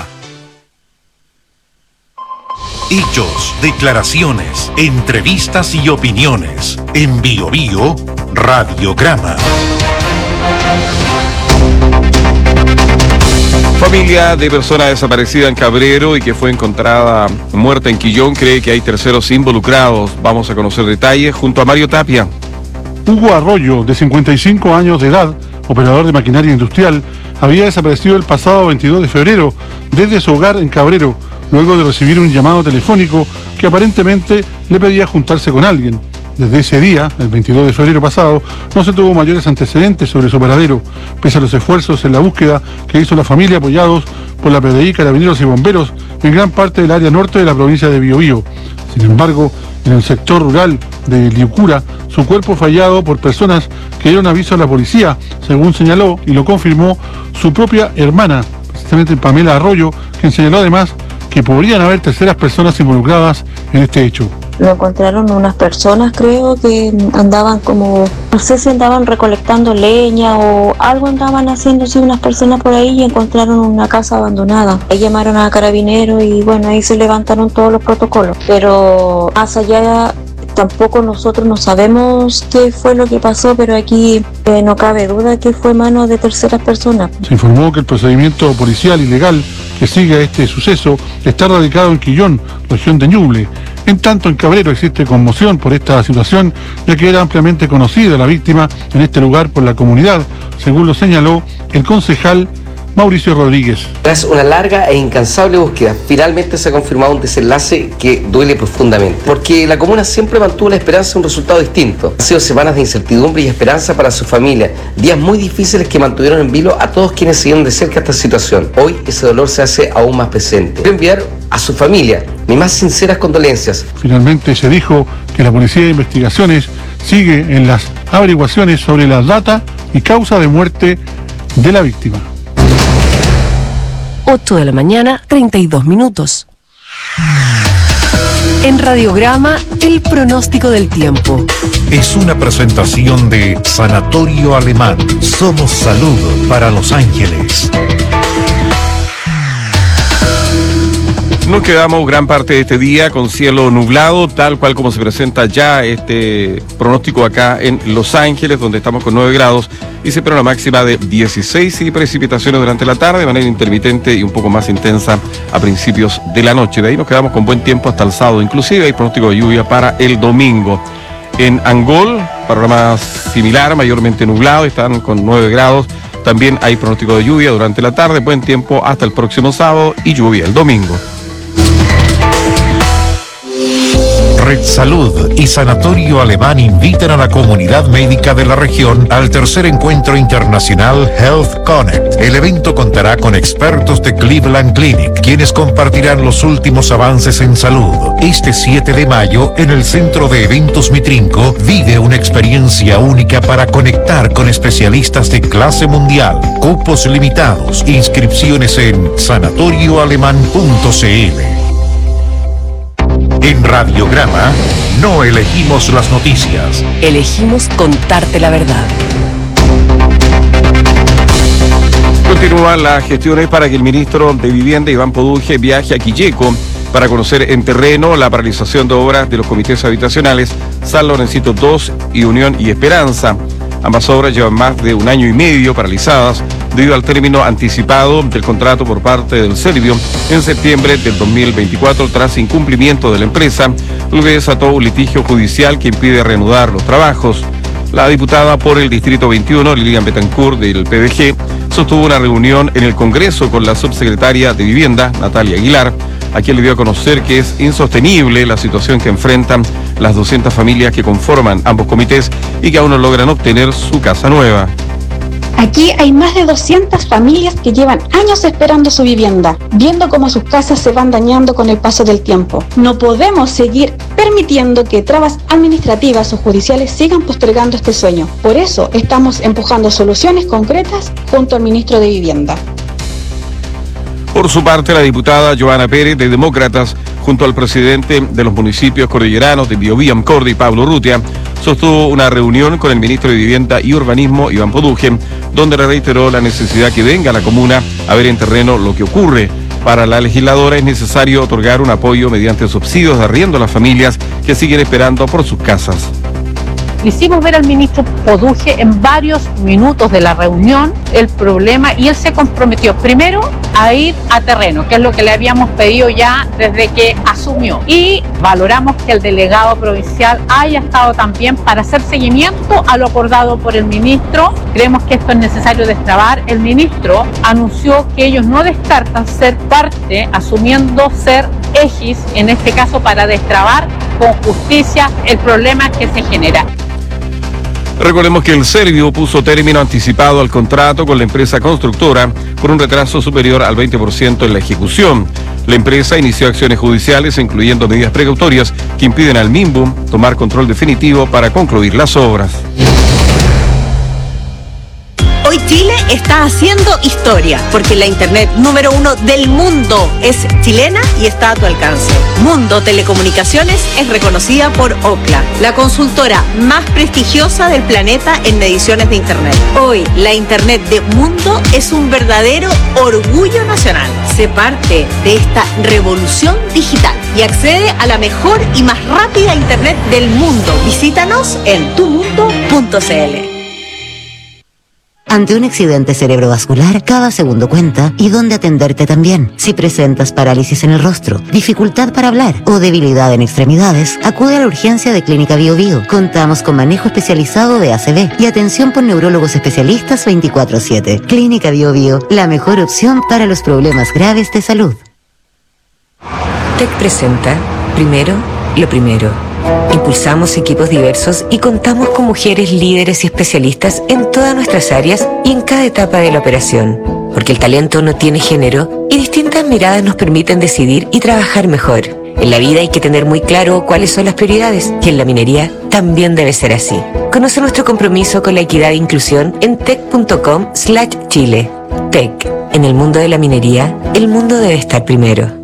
Speaker 2: Hechos, declaraciones, entrevistas y opiniones. En Bio Bio, Radiograma.
Speaker 4: Familia de persona desaparecida en Cabrero y que fue encontrada muerta en Quillón cree que hay terceros involucrados. Vamos a conocer detalles junto a Mario Tapia.
Speaker 10: Hugo Arroyo, de cincuenta y cinco años de edad, operador de maquinaria industrial, había desaparecido el pasado veintidós de febrero desde su hogar en Cabrero, luego de recibir un llamado telefónico que aparentemente le pedía juntarse con alguien. Desde ese día, el veintidós de febrero pasado, no se tuvo mayores antecedentes sobre su paradero, pese a los esfuerzos en la búsqueda que hizo la familia apoyados por la P D I, Carabineros y Bomberos en gran parte del área norte de la provincia de Biobío. Sin embargo, en el sector rural de Liucura, su cuerpo fue hallado por personas que dieron aviso a la policía, según señaló y lo confirmó su propia hermana, precisamente Pamela Arroyo, quien señaló además que podrían haber terceras personas involucradas en este hecho.
Speaker 12: Lo encontraron unas personas, creo, que andaban como, no sé si andaban recolectando leña o algo andaban haciéndose unas personas por ahí y encontraron una casa abandonada. Ahí llamaron a Carabineros y bueno, ahí se levantaron todos los protocolos. Pero más allá, tampoco nosotros no sabemos qué fue lo que pasó, pero aquí eh, no cabe duda que fue mano de terceras personas.
Speaker 10: Se informó que el procedimiento policial y legal que sigue a este suceso está radicado en Quillón, región de Ñuble. En tanto, en Cabrero existe conmoción por esta situación, ya que era ampliamente conocida la víctima en este lugar por la comunidad, según lo señaló el concejal Mauricio Rodríguez.
Speaker 13: Tras una larga e incansable búsqueda, finalmente se ha confirmado un desenlace que duele profundamente, porque la comuna siempre mantuvo la esperanza de un resultado distinto. Han sido semanas de incertidumbre y esperanza para su familia, días muy difíciles que mantuvieron en vilo a todos quienes siguieron de cerca esta situación. Hoy ese dolor se hace aún más presente. Quiero enviar a su familia mis más sinceras condolencias.
Speaker 10: Finalmente se dijo que la Policía de Investigaciones sigue en las averiguaciones sobre la data y causa de muerte de la víctima.
Speaker 1: ocho de la mañana, treinta y dos minutos. En Radiograma, el pronóstico del tiempo.
Speaker 2: Es una presentación de Sanatorio Alemán. Somos salud para Los Ángeles.
Speaker 4: Nos quedamos gran parte de este día con cielo nublado, tal cual como se presenta ya este pronóstico acá en Los Ángeles, donde estamos con nueve grados y se espera una máxima de dieciséis y precipitaciones durante la tarde de manera intermitente y un poco más intensa a principios de la noche. De ahí nos quedamos con buen tiempo hasta el sábado. Inclusive hay pronóstico de lluvia para el domingo. En Angol, panorama similar, mayormente nublado, están con nueve grados. También hay pronóstico de lluvia durante la tarde, buen tiempo hasta el próximo sábado y lluvia el domingo.
Speaker 2: Red Salud y Sanatorio Alemán invitan a la comunidad médica de la región al tercer encuentro internacional Health Connect. El evento contará con expertos de Cleveland Clinic, quienes compartirán los últimos avances en salud. Este siete de mayo, en el Centro de Eventos Mitrinco, vive una experiencia única para conectar con especialistas de clase mundial. Cupos limitados. Inscripciones en sanatorio alemán punto cl. En Radiograma, no elegimos las noticias.
Speaker 1: Elegimos contarte la verdad.
Speaker 4: Continúan las gestiones para que el ministro de Vivienda, Iván Poduje, viaje a Quilleco para conocer en terreno la paralización de obras de los comités habitacionales San Lorencito dos y Unión y Esperanza. Ambas obras llevan más de un año y medio paralizadas debido al término anticipado del contrato por parte del Servio en septiembre del dos mil veinticuatro tras incumplimiento de la empresa, lo que desató un litigio judicial que impide reanudar los trabajos. La diputada por el Distrito veintiuno, Lilian Betancourt, del P D G, sostuvo una reunión en el Congreso con la subsecretaria de Vivienda, Natalia Aguilar, a quien le dio a conocer que es insostenible la situación que enfrentan las doscientas familias que conforman ambos comités y que aún no logran obtener su casa nueva.
Speaker 7: Aquí hay más de doscientas familias que llevan años esperando su vivienda, viendo cómo sus casas se van dañando con el paso del tiempo. No podemos seguir permitiendo que trabas administrativas o judiciales sigan postergando este sueño. Por eso estamos empujando soluciones concretas junto al ministro de Vivienda.
Speaker 4: Por su parte, la diputada Joana Pérez, de Demócratas, junto al presidente de los municipios cordilleranos de Biobío, Amcordi, Pablo Urrutia, sostuvo una reunión con el ministro de Vivienda y Urbanismo, Iván Poduje, donde le reiteró la necesidad que venga a la comuna a ver en terreno lo que ocurre. Para la legisladora es necesario otorgar un apoyo mediante subsidios de arriendo a las familias que siguen esperando por sus casas.
Speaker 14: Le hicimos ver al ministro Poduje en varios minutos de la reunión el problema y él se comprometió primero a ir a terreno, que es lo que le habíamos pedido ya desde que asumió. Y valoramos que el delegado provincial haya estado también para hacer seguimiento a lo acordado por el ministro. Creemos que esto es necesario destrabar. El ministro anunció que ellos no descartan ser parte, asumiendo ser ejis, en este caso para destrabar con justicia el problema que se genera.
Speaker 4: Recordemos que el Servio puso término anticipado al contrato con la empresa constructora por un retraso superior al veinte por ciento en la ejecución. La empresa inició acciones judiciales, incluyendo medidas precautorias que impiden al MIMBU tomar control definitivo para concluir las obras.
Speaker 15: Hoy Chile está haciendo historia, porque la internet número uno del mundo es chilena y está a tu alcance. Mundo Telecomunicaciones es reconocida por Ookla, la consultora más prestigiosa del planeta en mediciones de internet. Hoy, la internet de Mundo es un verdadero orgullo nacional. Sé parte de esta revolución digital y accede a la mejor y más rápida internet del mundo. Visítanos en tu mundo punto c l.
Speaker 16: Ante un accidente cerebrovascular, cada segundo cuenta y dónde atenderte también. Si presentas parálisis en el rostro, dificultad para hablar o debilidad en extremidades, acude a la urgencia de Clínica Biobío. Contamos con manejo especializado de A C V y atención por neurólogos especialistas veinticuatro siete. Clínica Biobío, la mejor opción para los problemas graves de salud.
Speaker 17: T E C presenta, primero, lo primero. Impulsamos equipos diversos y contamos con mujeres líderes y especialistas en todas nuestras áreas y en cada etapa de la operación. Porque el talento no tiene género y distintas miradas nos permiten decidir y trabajar mejor. En la vida hay que tener muy claro cuáles son las prioridades y en la minería también debe ser así. Conoce nuestro compromiso con la equidad e inclusión en tec punto com slash chile. T E C. En el mundo de la minería, el mundo debe estar primero.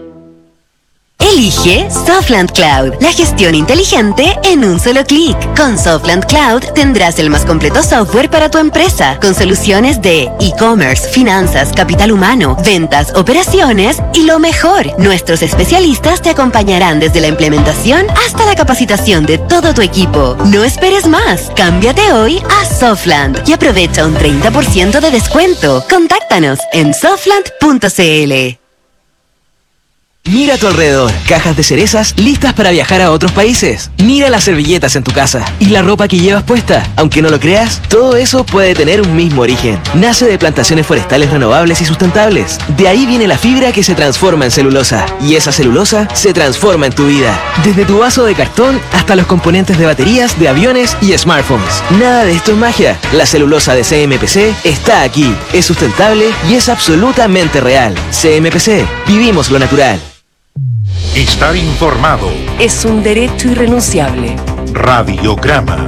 Speaker 22: Elige Softland Cloud, la gestión inteligente en un solo clic. Con Softland Cloud tendrás el más completo software para tu empresa, con soluciones de e-commerce, finanzas, capital humano, ventas, operaciones y lo mejor, nuestros especialistas te acompañarán desde la implementación hasta la capacitación de todo tu equipo. No esperes más, cámbiate hoy a Softland y aprovecha un treinta por ciento de descuento. Contáctanos en softland punto c l.
Speaker 18: Mira a tu alrededor, cajas de cerezas listas para viajar a otros países. Mira las servilletas en tu casa y la ropa que llevas puesta. Aunque no lo creas, todo eso puede tener un mismo origen. Nace de plantaciones forestales renovables y sustentables. De ahí viene la fibra que se transforma en celulosa. Y esa celulosa se transforma en tu vida. Desde tu vaso de cartón hasta los componentes de baterías, de aviones y smartphones. Nada de esto es magia. La celulosa de C M P C está aquí. Es sustentable y es absolutamente real. C M P C. Vivimos lo natural.
Speaker 2: Estar informado
Speaker 1: es un derecho irrenunciable.
Speaker 2: Radiograma.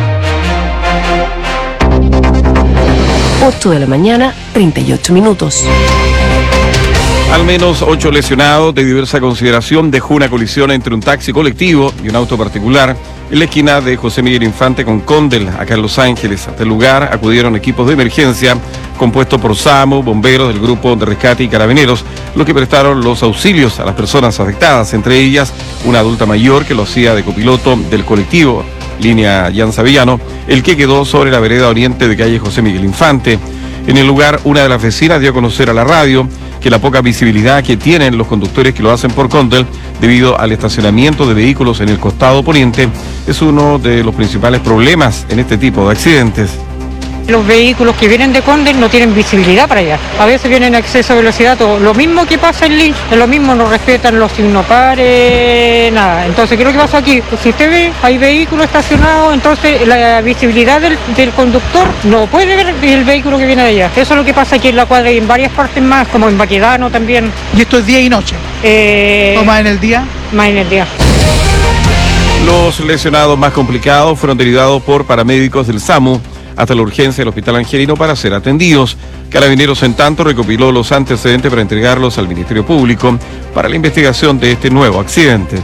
Speaker 1: ocho de la mañana, treinta y ocho minutos.
Speaker 4: Al menos ocho lesionados de diversa consideración dejó una colisión entre un taxi colectivo y un auto particular en la esquina de José Miguel Infante con Condel, acá en Los Ángeles. Hasta el lugar acudieron equipos de emergencia compuestos por SAMU, bomberos del grupo de rescate y carabineros, los que prestaron los auxilios a las personas afectadas, entre ellas una adulta mayor que lo hacía de copiloto del colectivo línea Llanza Villano, el que quedó sobre la vereda oriente de calle José Miguel Infante. En el lugar, una de las vecinas dio a conocer a la radio que la poca visibilidad que tienen los conductores que lo hacen por Condel debido al estacionamiento de vehículos en el costado poniente es uno de los principales problemas en este tipo de accidentes.
Speaker 6: Los vehículos que vienen de Condes no tienen visibilidad para allá. A veces vienen a exceso de velocidad, todo. Lo mismo que pasa en Lynch, es lo mismo, no respetan los signos pares, nada. Entonces, ¿qué es lo que pasa aquí? Pues si usted ve, hay vehículos estacionados, entonces la visibilidad del, del conductor no puede ver el vehículo que viene de allá. Eso es lo que pasa aquí en la cuadra y en varias partes más, como en Baquedano también.
Speaker 5: ¿Y esto es día y noche?
Speaker 6: Eh,
Speaker 5: ¿O más en el día?
Speaker 6: Más en el día.
Speaker 4: Los lesionados más complicados fueron derivados por paramédicos del SAMU hasta la urgencia del Hospital Angelino para ser atendidos. Carabineros, en tanto, recopiló los antecedentes para entregarlos al Ministerio Público para la investigación de este nuevo accidente.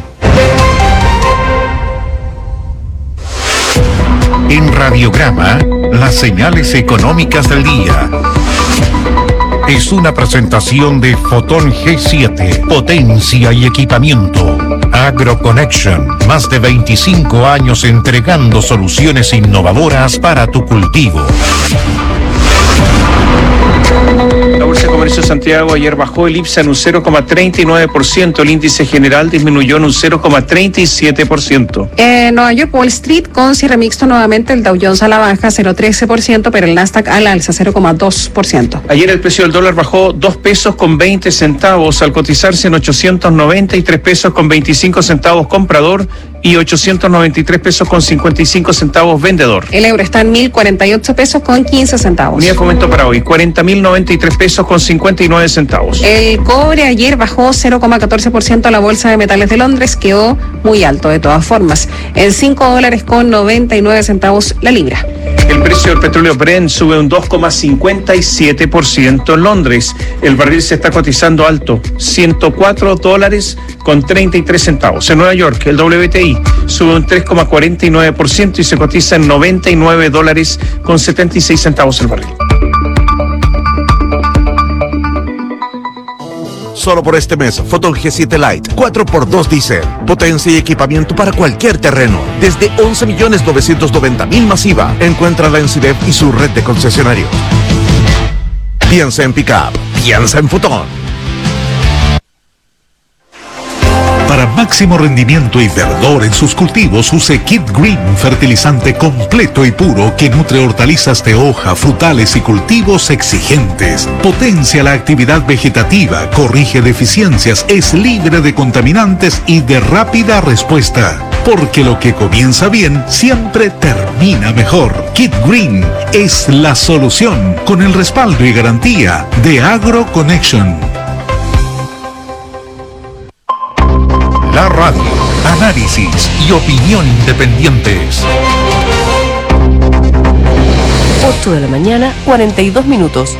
Speaker 2: En Radiograma, las señales económicas del día. Es una presentación de Fotón G siete, potencia y equipamiento. AgroConnection, más de veinticinco años entregando soluciones innovadoras para tu cultivo.
Speaker 19: La Bolsa de Comercio de Santiago ayer bajó el I P S A en un cero coma treinta y nueve por ciento, el índice general disminuyó en un cero coma treinta y siete por ciento.
Speaker 20: En Nueva York, Wall Street con cierre mixto nuevamente, el Dow Jones a la baja cero coma trece por ciento, pero el Nasdaq a la alza cero coma dos por ciento.
Speaker 19: Ayer el precio del dólar bajó dos pesos con veinte centavos al cotizarse en ochocientos noventa y tres pesos con veinticinco centavos comprador y ochocientos noventa y tres pesos con cincuenta y cinco centavos vendedor.
Speaker 20: El euro está en mil cuarenta y ocho pesos con quince centavos.
Speaker 19: Unidad de fomento para hoy, cuarenta mil noventa y tres pesos con cincuenta y nueve centavos.
Speaker 20: El cobre ayer bajó cero coma catorce por ciento a la Bolsa de Metales de Londres, quedó muy alto de todas formas, en cinco dólares con noventa y nueve centavos la libra.
Speaker 19: El precio del petróleo Brent sube un dos coma cincuenta y siete por ciento en Londres. El barril se está cotizando alto, ciento cuatro dólares con treinta y tres centavos. En Nueva York, el W T I sube un tres coma cuarenta y nueve por ciento y se cotiza en noventa y nueve dólares con setenta y seis centavos el barril.
Speaker 21: Solo por este mes, Fotón G siete Lite, cuatro por dos diésel. Potencia y equipamiento para cualquier terreno. Desde once millones novecientos noventa mil masiva. Encuéntrala en C I D E P y su red de concesionarios. Piensa en Pickup. Piensa en Fotón.
Speaker 3: Para máximo rendimiento y verdor en sus cultivos, use Kid Green, fertilizante completo y puro que nutre hortalizas de hoja, frutales y cultivos exigentes. Potencia la actividad vegetativa, corrige deficiencias, es libre de contaminantes y de rápida respuesta. Porque lo que comienza bien siempre termina mejor. Kid Green es la solución con el respaldo y garantía de AgroConnection.
Speaker 2: La radio, análisis y opinión independientes.
Speaker 1: ocho de la mañana, cuarenta y dos minutos.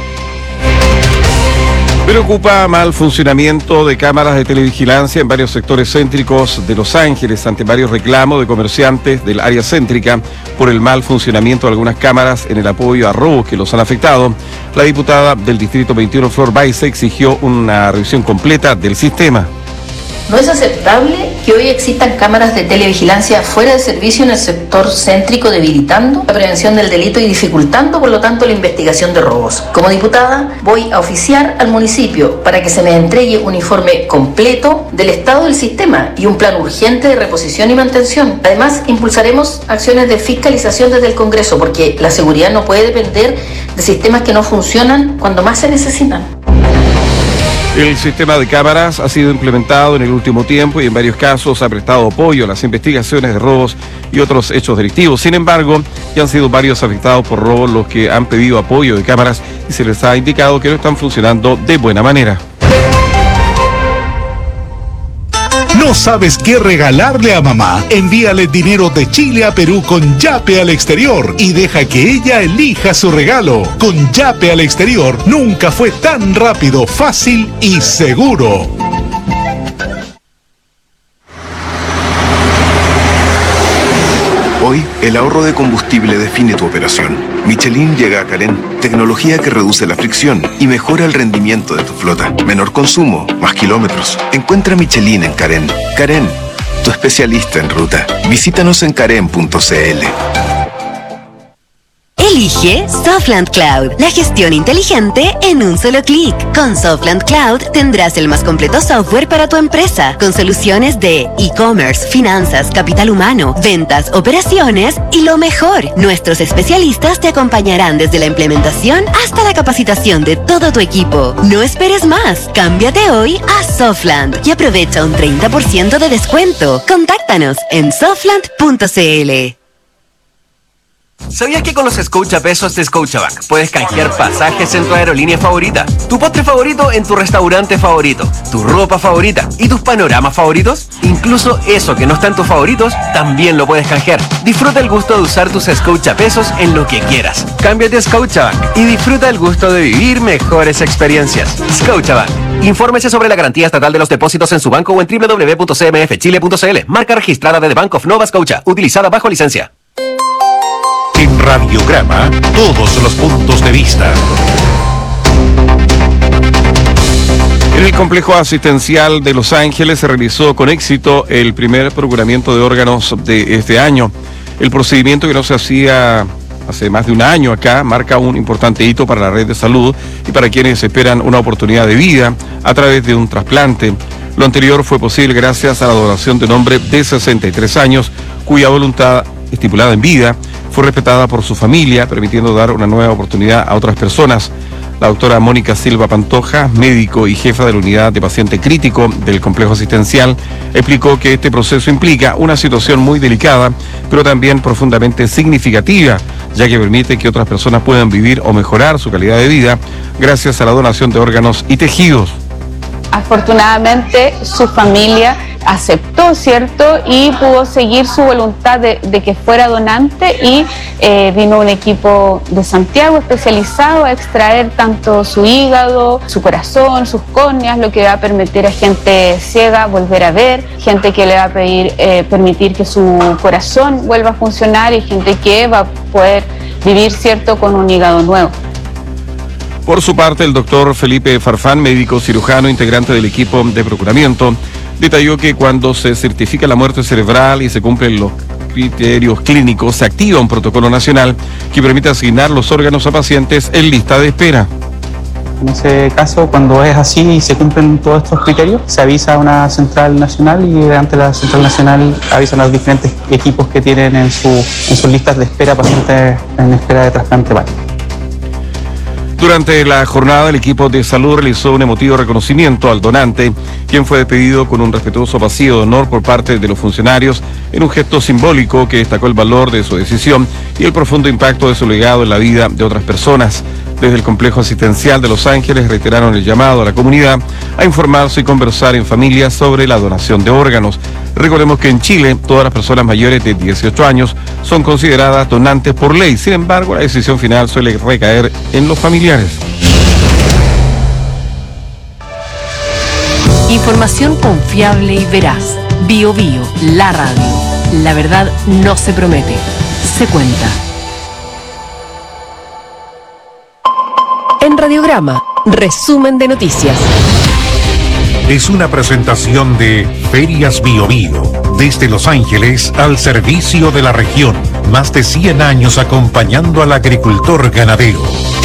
Speaker 4: Preocupa mal funcionamiento de cámaras de televigilancia en varios sectores céntricos de Los Ángeles ante varios reclamos de comerciantes del área céntrica por el mal funcionamiento de algunas cámaras en el apoyo a robos que los han afectado. La diputada del Distrito veintiuno, Flor Baise, exigió una revisión completa del sistema.
Speaker 23: No es aceptable que hoy existan cámaras de televigilancia fuera de servicio en el sector céntrico, debilitando la prevención del delito y dificultando, por lo tanto, la investigación de robos. Como diputada, voy a oficiar al municipio para que se me entregue un informe completo del estado del sistema y un plan urgente de reposición y mantención. Además, impulsaremos acciones de fiscalización desde el Congreso, porque la seguridad no puede depender de sistemas que no funcionan cuando más se necesitan.
Speaker 4: El sistema de cámaras ha sido implementado en el último tiempo y en varios casos ha prestado apoyo a las investigaciones de robos y otros hechos delictivos. Sin embargo, ya han sido varios afectados por robos los que han pedido apoyo de cámaras y se les ha indicado que no están funcionando de buena manera.
Speaker 3: ¿No sabes qué regalarle a mamá? Envíale dinero de Chile a Perú con Yape al exterior y deja que ella elija su regalo. Con Yape al exterior nunca fue tan rápido, fácil y seguro.
Speaker 24: Hoy, el ahorro de combustible define tu operación. Michelin llega a Carén, tecnología que reduce la fricción y mejora el rendimiento de tu flota. Menor consumo, más kilómetros. Encuentra Michelin en Carén. Carén, tu especialista en ruta. Visítanos en carén punto c l.
Speaker 22: Elige Softland Cloud, la gestión inteligente en un solo clic. Con Softland Cloud tendrás el más completo software para tu empresa, con soluciones de e-commerce, finanzas, capital humano, ventas, operaciones y lo mejor, nuestros especialistas te acompañarán desde la implementación hasta la capacitación de todo tu equipo. No esperes más, cámbiate hoy a Softland y aprovecha un treinta por ciento de descuento. Contáctanos en softland punto c l.
Speaker 8: ¿Sabías que con los Scotia Pesos de Scotiabank puedes canjear pasajes en tu aerolínea favorita, tu postre favorito en tu restaurante favorito, tu ropa favorita y tus panoramas favoritos? Incluso eso que no está en tus favoritos, también lo puedes canjear. Disfruta el gusto de usar tus Scotia Pesos en lo que quieras. Cámbiate a Scotiabank y disfruta el gusto de vivir mejores experiencias. Scotiabank. Infórmese sobre la garantía estatal de los depósitos en su banco o en doble u doble u doble u punto c m f chile punto c l. Marca registrada de The Bank of Nova Scotia, utilizada bajo licencia.
Speaker 2: En Radiograma, todos los puntos de vista.
Speaker 4: En el complejo asistencial de Los Ángeles se realizó con éxito el primer procuramiento de órganos de este año. El procedimiento, que no se hacía hace más de un año acá, marca un importante hito para la red de salud y para quienes esperan una oportunidad de vida a través de un trasplante. Lo anterior fue posible gracias a la donación de un hombre de sesenta y tres años, cuya voluntad estipulada en vida fue respetada por su familia, permitiendo dar una nueva oportunidad a otras personas. La doctora Mónica Silva Pantoja, médico y jefa de la unidad de paciente crítico del complejo asistencial, explicó que este proceso implica una situación muy delicada, pero también profundamente significativa, ya que permite que otras personas puedan vivir o mejorar su calidad de vida gracias a la donación de órganos y tejidos.
Speaker 14: Afortunadamente su familia aceptó, ¿cierto? Y pudo seguir su voluntad de, de que fuera donante y eh, vino un equipo de Santiago especializado a extraer tanto su hígado, su corazón, sus córneas, lo que va a permitir a gente ciega volver a ver, gente que le va a pedir, eh, permitir que su corazón vuelva a funcionar y gente que va a poder vivir, ¿cierto?, con un hígado nuevo.
Speaker 4: Por su parte, el doctor Felipe Farfán, médico cirujano, integrante del equipo de procuramiento, detalló que cuando se certifica la muerte cerebral y se cumplen los criterios clínicos, se activa un protocolo nacional que permite asignar los órganos a pacientes en lista de espera.
Speaker 9: En ese caso, cuando es así y se cumplen todos estos criterios, se avisa a una central nacional y ante la central nacional avisan a los diferentes equipos que tienen en, su, en sus listas de espera pacientes en espera de trasplante hepático.
Speaker 4: Durante la jornada, el equipo de salud realizó un emotivo reconocimiento al donante, quien fue despedido con un respetuoso vacío de honor por parte de los funcionarios, en un gesto simbólico que destacó el valor de su decisión y el profundo impacto de su legado en la vida de otras personas. Desde el complejo asistencial de Los Ángeles reiteraron el llamado a la comunidad a informarse y conversar en familia sobre la donación de órganos. Recordemos que en Chile todas las personas mayores de dieciocho años son consideradas donantes por ley. Sin embargo, la decisión final suele recaer en los familiares.
Speaker 1: Información confiable y veraz. Bio Bio, la radio. La verdad no se promete, se cuenta. En Radiograma, resumen de noticias.
Speaker 2: Es una presentación de Ferias Bio Bio, desde Los Ángeles al servicio de la región. Más de cien años acompañando al agricultor ganadero.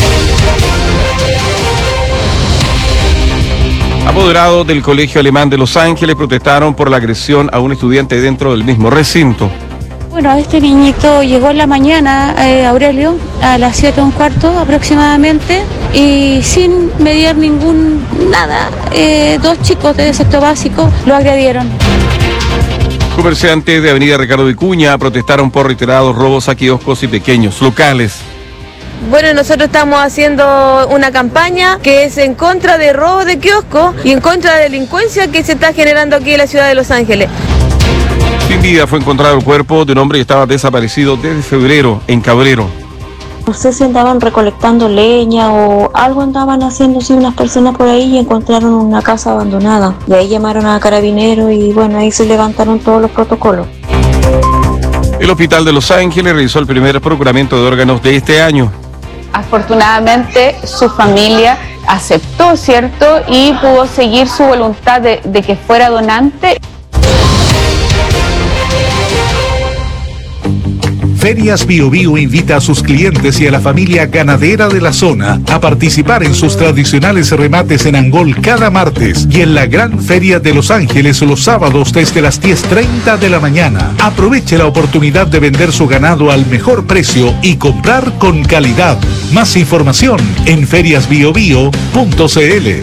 Speaker 4: Apoderados del Colegio Alemán de Los Ángeles protestaron por la agresión a un estudiante dentro del mismo recinto.
Speaker 11: Bueno, este niñito llegó en la mañana, eh, Aurelio, a las siete y un cuarto aproximadamente, y sin medir ningún nada, eh, dos chicos de sexto básico lo agredieron.
Speaker 4: Comerciantes de Avenida Ricardo Vicuña protestaron por reiterados robos a kioscos y pequeños locales.
Speaker 12: Bueno, nosotros estamos haciendo una campaña que es en contra de robo de kioscos y en contra de delincuencia que se está generando aquí en la ciudad de Los Ángeles.
Speaker 4: Sin vida fue encontrado el cuerpo de un hombre que estaba desaparecido desde febrero en Cabrero.
Speaker 25: No sé si andaban recolectando leña o algo andaban haciéndose unas personas por ahí y encontraron una casa abandonada. De ahí llamaron a Carabineros y bueno, ahí se levantaron todos los protocolos.
Speaker 4: El Hospital de Los Ángeles realizó el primer procuramiento de órganos de este año.
Speaker 14: Afortunadamente su familia aceptó, ¿cierto? Y pudo seguir su voluntad de, de que fuera donante.
Speaker 3: Ferias Bio Bio invita a sus clientes y a la familia ganadera de la zona a participar en sus tradicionales remates en Angol cada martes y en la Gran Feria de Los Ángeles los sábados desde las diez treinta de la mañana. Aproveche la oportunidad de vender su ganado al mejor precio y comprar con calidad. Más información en ferias bio bio punto c l.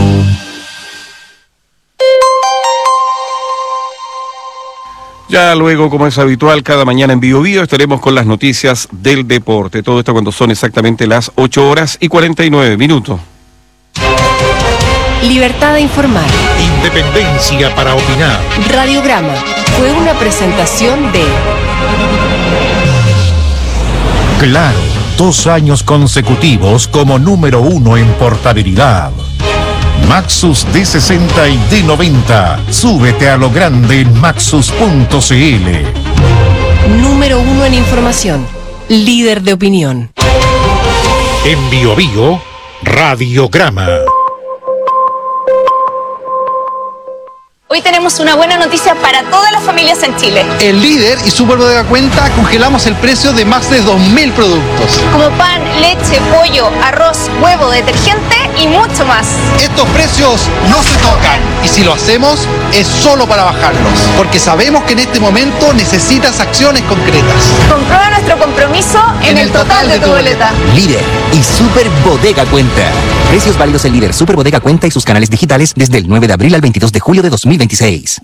Speaker 4: Ya luego, como es habitual, cada mañana en Bio Bio estaremos con las noticias del deporte. Todo esto cuando son exactamente las ocho horas y cuarenta y nueve minutos.
Speaker 1: Libertad de informar.
Speaker 2: Independencia para opinar.
Speaker 1: Radiograma fue una presentación de
Speaker 2: Claro, dos años consecutivos como número uno en portabilidad. Maxus D sesenta y D noventa. Súbete a lo grande en maxus punto c l.
Speaker 1: número uno en información. Líder de opinión.
Speaker 2: En Bio Bio, Radiograma.
Speaker 7: Hoy tenemos una buena noticia para todas las familias en Chile.
Speaker 10: En Líder y Superbodega Cuenta congelamos el precio de más de dos mil productos.
Speaker 7: Como pan, leche, pollo, arroz, huevo, detergente y mucho más.
Speaker 10: Estos precios no se tocan y si lo hacemos es solo para bajarlos, porque sabemos que en este momento necesitas acciones concretas.
Speaker 7: Comprueba nuestro compromiso en, en el total de tu boleta.
Speaker 13: Líder y Superbodega Cuenta. Precios válidos en Líder, Superbodega Cuenta y sus canales digitales desde el nueve de abril al veintidós de julio de dos mil veintiséis.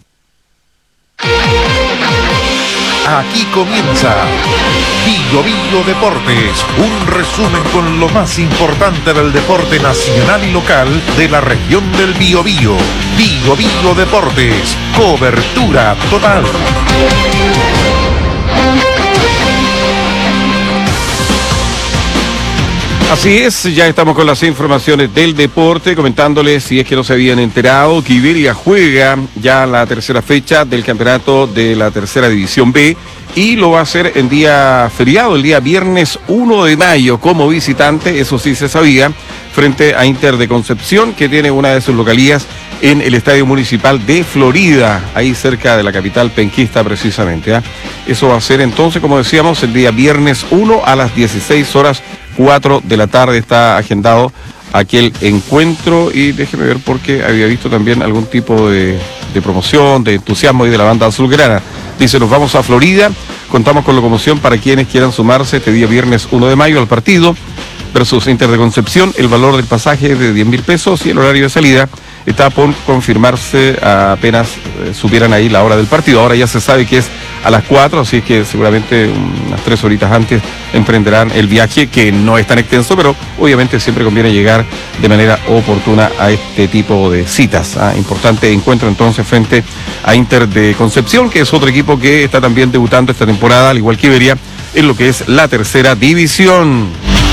Speaker 2: Aquí comienza Bio Bio Deportes, un resumen con lo más importante del deporte nacional y local de la región del Biobío. Bio Bio Deportes, cobertura total.
Speaker 4: Así es, ya estamos con las informaciones del deporte, comentándoles, si es que no se habían enterado, que Iberia juega ya la tercera fecha del campeonato de la tercera división B y lo va a hacer en día feriado, el día viernes uno de mayo, como visitante, eso sí se sabía, frente a Inter de Concepción, que tiene una de sus localías en el Estadio Municipal de Florida, ahí cerca de la capital penquista precisamente. ¿eh? Eso va a ser entonces, como decíamos, el día viernes uno a las dieciséis horas cuatro de la tarde está agendado aquel encuentro y déjeme ver porque había visto también algún tipo de, de promoción, de entusiasmo ahí de la banda azulgrana. Dice, nos vamos a Florida, contamos con locomoción para quienes quieran sumarse este día viernes uno de mayo al partido versus Inter de Concepción. El valor del pasaje es de diez mil pesos y el horario de salida está por confirmarse apenas eh, supieran ahí la hora del partido. Ahora ya se sabe que es a las cuatro, así que seguramente unas tres horitas antes emprenderán el viaje, que no es tan extenso, pero obviamente siempre conviene llegar de manera oportuna a este tipo de citas. ¿ah? Importante encuentro entonces frente a Inter de Concepción, que es otro equipo que está también debutando esta temporada, al igual que Iberia, en lo que es la tercera división.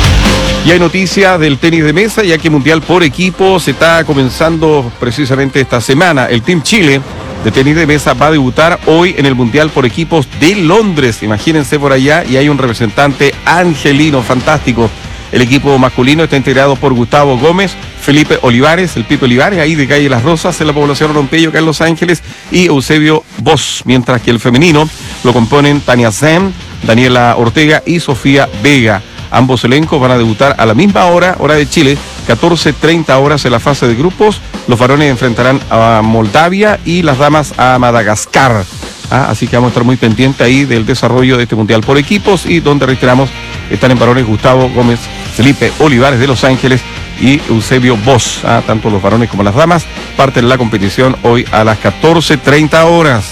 Speaker 4: Y hay noticia del tenis de mesa, ya que Mundial por Equipos se está comenzando precisamente esta semana. El Team Chile de tenis de mesa va a debutar hoy en el Mundial por Equipos de Londres. Imagínense por allá, y hay un representante angelino, fantástico. El equipo masculino está integrado por Gustavo Gómez, Felipe Olivares, el Pipe Olivares, ahí de Calle Las Rosas, en la población Rompello, acá en Los Ángeles, y Eusebio Bosch, mientras que el femenino lo componen Tania Zem, Daniela Ortega y Sofía Vega. Ambos elencos van a debutar a la misma hora, hora de Chile, catorce treinta horas en la fase de grupos. Los varones enfrentarán a Moldavia y las damas a Madagascar. Ah, así que vamos a estar muy pendientes ahí del desarrollo de este Mundial por Equipos, y donde reiteramos, están en varones Gustavo Gómez, Felipe Olivares de Los Ángeles y Eusebio Bosch. Ah, tanto los varones como las damas parten la competición hoy a las catorce treinta horas.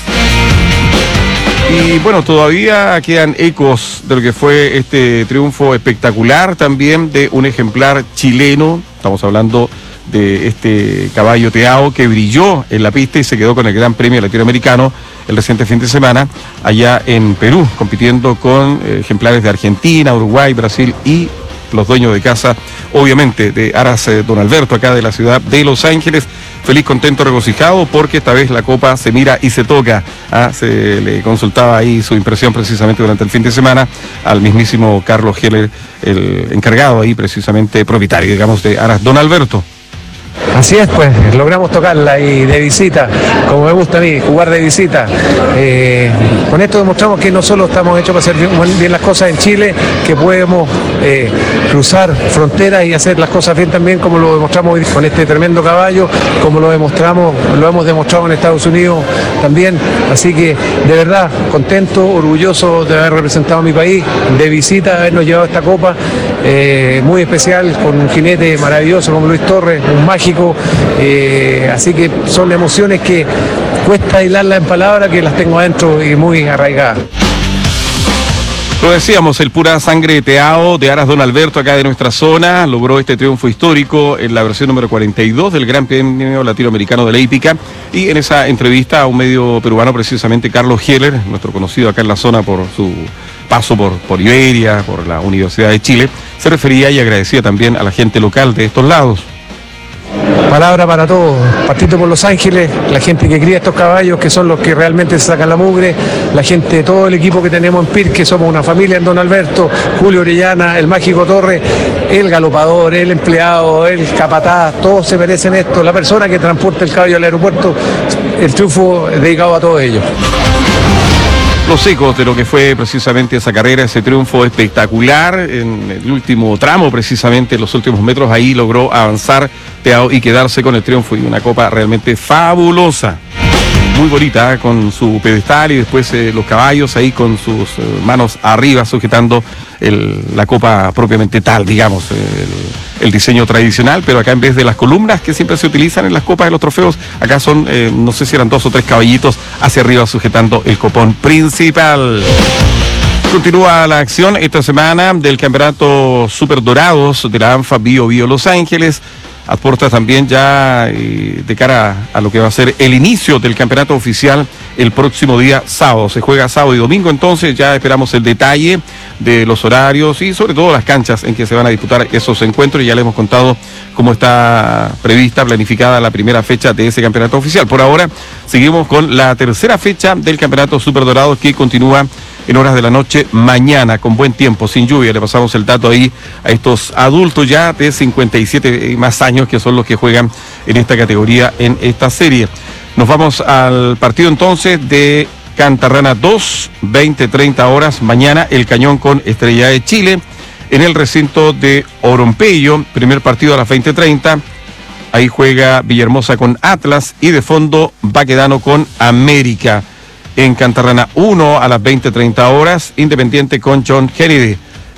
Speaker 4: Y bueno, todavía quedan ecos de lo que fue este triunfo espectacular también de un ejemplar chileno. Estamos hablando de este caballo Teao, que brilló en la pista y se quedó con el Gran Premio Latinoamericano el reciente fin de semana allá en Perú, compitiendo con eh, ejemplares de Argentina, Uruguay, Brasil y los dueños de casa, obviamente, de Aras eh, Don Alberto, acá de la ciudad de Los Ángeles. Feliz, contento, regocijado, porque esta vez la copa se mira y se toca. Ah, se le consultaba ahí su impresión precisamente durante el fin de semana al mismísimo Carlos Heller, el encargado ahí precisamente, propietario, digamos, de Aras Don Alberto.
Speaker 5: Así es, pues logramos tocarla y de visita, como me gusta a mí, jugar de visita. Eh, con esto demostramos que no solo estamos hechos para hacer bien, bien las cosas en Chile, que podemos eh, cruzar fronteras y hacer las cosas bien también, como lo demostramos hoy con este tremendo caballo, como lo demostramos, lo hemos demostrado en Estados Unidos también. Así que de verdad contento, orgulloso de haber representado a mi país, de visita, habernos llevado esta copa eh, muy especial, con un jinete maravilloso como Luis Torres, un mágico. Eh, así que son emociones que cuesta hilarlas en palabras, que las tengo adentro y muy arraigadas.
Speaker 4: Lo decíamos, el pura sangre Teao de Aras Don Alberto, acá de nuestra zona, logró este triunfo histórico en la versión número cuarenta y dos del Gran Premio Latinoamericano de la Hípica. Y en esa entrevista a un medio peruano, precisamente Carlos Heller, nuestro conocido acá en la zona por su paso por, por Iberia, por la Universidad de Chile, se refería y agradecía también a la gente local de estos lados.
Speaker 5: Palabra para todos, partido por Los Ángeles, la gente que cría estos caballos, que son los que realmente se sacan la mugre, la gente, todo el equipo que tenemos en Pirque, somos una familia en Don Alberto, Julio Orellana, el Mágico Torres, el galopador, el empleado, el capataz, todos se merecen esto, la persona que transporta el caballo al aeropuerto, el triunfo es dedicado a todos ellos.
Speaker 4: Los ecos de lo que fue precisamente esa carrera, ese triunfo espectacular, en el último tramo precisamente, en los últimos metros, ahí logró avanzar Teao y quedarse con el triunfo y una copa realmente fabulosa. Muy bonita, ¿eh? Con su pedestal y después eh, los caballos ahí con sus eh, manos arriba sujetando el, la copa propiamente tal, digamos, eh, el, el diseño tradicional, pero acá en vez de las columnas que siempre se utilizan en las copas de los trofeos, acá son, eh, no sé si eran dos o tres caballitos hacia arriba sujetando el copón principal. Continúa la acción esta semana del Campeonato Super Dorados de la ANFA Bio Bio Los Ángeles. Aporta también ya eh, de cara a lo que va a ser el inicio del campeonato oficial el próximo día sábado. Se juega sábado y domingo, entonces ya esperamos el detalle de los horarios y sobre todo las canchas en que se van a disputar esos encuentros. Ya les hemos contado cómo está prevista, planificada la primera fecha de ese campeonato oficial. Por ahora seguimos con la tercera fecha del Campeonato Super Dorado, que continúa en horas de la noche mañana, con buen tiempo, sin lluvia. Le pasamos el dato ahí a estos adultos ya de cincuenta y siete y más años, que son los que juegan en esta categoría, en esta serie. Nos vamos al partido entonces de Cantarrana dos, veinte treinta horas, mañana el Cañón con Estrella de Chile, en el recinto de Orompeyo, primer partido a las veinte treinta, ahí juega Villahermosa con Atlas y de fondo Baquedano con América. En Cantarrana uno a las veinte treinta horas, Independiente con John Kennedy.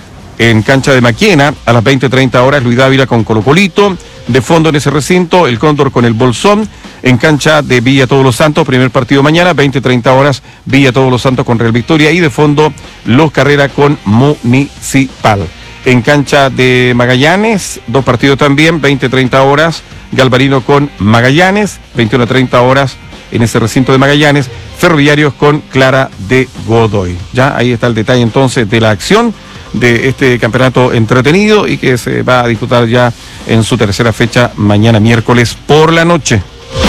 Speaker 4: En cancha de Maquena a las veinte treinta horas, Luis Dávila con Colo Colito. De fondo en ese recinto, el Cóndor con el Bolsón. En cancha de Villa Todos los Santos, primer partido mañana, veinte treinta horas, Villa Todos los Santos con Real Victoria. Y de fondo, Los Carrera con Municipal. En cancha de Magallanes, dos partidos también, veinte treinta horas, Galvarino con Magallanes, veintiuno treinta horas, en ese recinto de Magallanes, Ferroviarios con Clara de Godoy. Ya ahí está el detalle entonces de la acción de este campeonato entretenido y que se va a disputar ya en su tercera fecha mañana miércoles por la noche.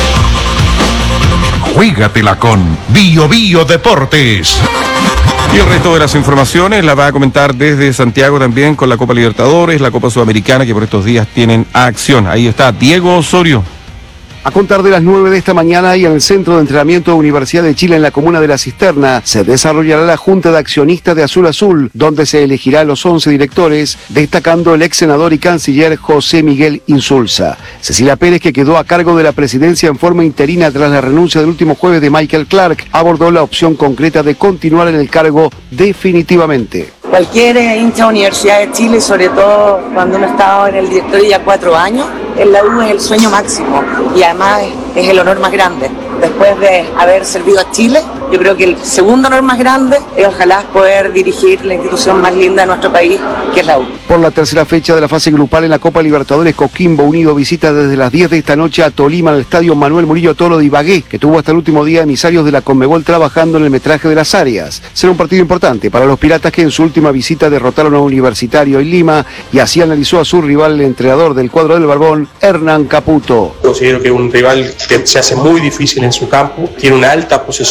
Speaker 2: Juégatela con Bio Bio Deportes.
Speaker 4: Y el resto de las informaciones las va a comentar desde Santiago también con la Copa Libertadores, la Copa Sudamericana, que por estos días tienen acción. Ahí está Diego Osorio.
Speaker 15: A contar de las nueve de esta mañana y en el Centro de Entrenamiento de Universidad de Chile en la comuna de La Cisterna, se desarrollará la Junta de Accionistas de Azul Azul, donde se elegirá a los once directores, destacando el ex senador y canciller José Miguel Insulza. Cecilia Pérez, que quedó a cargo de la presidencia en forma interina tras la renuncia del último jueves de Michael Clark, abordó la opción concreta de continuar en el cargo definitivamente.
Speaker 16: Cualquier hincha de Universidad de Chile, sobre todo cuando uno ha estado en el directorio ya cuatro años, en la U es el sueño máximo y además es, es el honor más grande. Después de haber servido a Chile, yo creo que el segundo honor más grande es ojalá poder dirigir la institución más linda de nuestro país, que es la U.
Speaker 15: Por la tercera fecha de la fase grupal en la Copa Libertadores, Coquimbo Unido visita desde las diez de esta noche a Tolima, al estadio Manuel Murillo Toro de Ibagué, que tuvo hasta el último día emisarios de la Conmebol trabajando en el metraje de las áreas. Será un partido importante para los Piratas, que en su última visita derrotaron a Universitario en Lima, y así analizó a su rival, el entrenador del cuadro del Barbón, Hernán Caputo.
Speaker 17: Considero que es un rival que se hace muy difícil en su campo, tiene una alta posesión de balón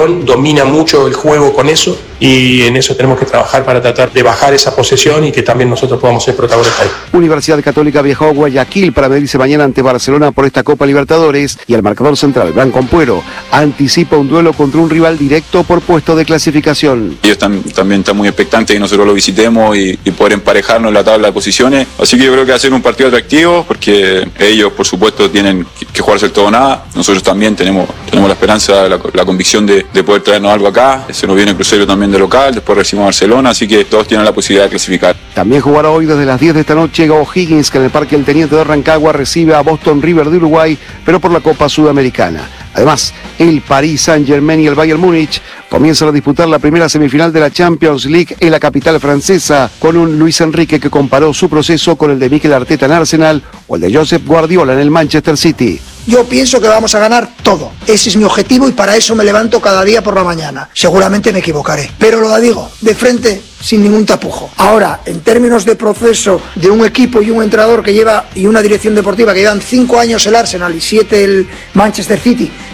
Speaker 6: balón, domina mucho el juego con eso y en eso tenemos que trabajar para tratar de bajar esa posesión y que también nosotros podamos ser protagonistas ahí.
Speaker 15: Universidad Católica viajó a Guayaquil para medirse mañana ante Barcelona por esta Copa Libertadores y el marcador central, Blanco Ampuero, anticipa un duelo contra un rival directo por puesto de clasificación.
Speaker 17: Ellos tam- también están muy expectantes que nosotros lo visitemos y, y poder emparejarnos en la tabla de posiciones, así que yo creo que va a ser un partido atractivo porque ellos por supuesto tienen que jugarse el todo o nada, nosotros también tenemos, tenemos la esperanza, la, la convicción de, de poder traernos algo acá, se nos viene el Crucero también de local, después recibimos a Barcelona, así que todos tienen la posibilidad de clasificar.
Speaker 15: También jugará hoy desde las diez de esta noche O'Higgins, que en el Parque El Teniente de Rancagua recibe a Boston River de Uruguay, pero por la Copa Sudamericana. Además, el Paris Saint-Germain y el Bayern Múnich comienzan a disputar la primera semifinal de la Champions League en la capital francesa, con un Luis Enrique que comparó su proceso con el de Mikel Arteta en Arsenal o el de Josep Guardiola en el Manchester City.
Speaker 18: Yo pienso que vamos a ganar todo. Ese es mi objetivo y para eso me levanto cada día por la mañana. Seguramente me equivocaré, pero lo digo de frente, sin ningún tapujo. Ahora, en términos de proceso de un equipo y un entrenador que lleva y una dirección deportiva que llevan cinco años el Arsenal y siete el Manchester City,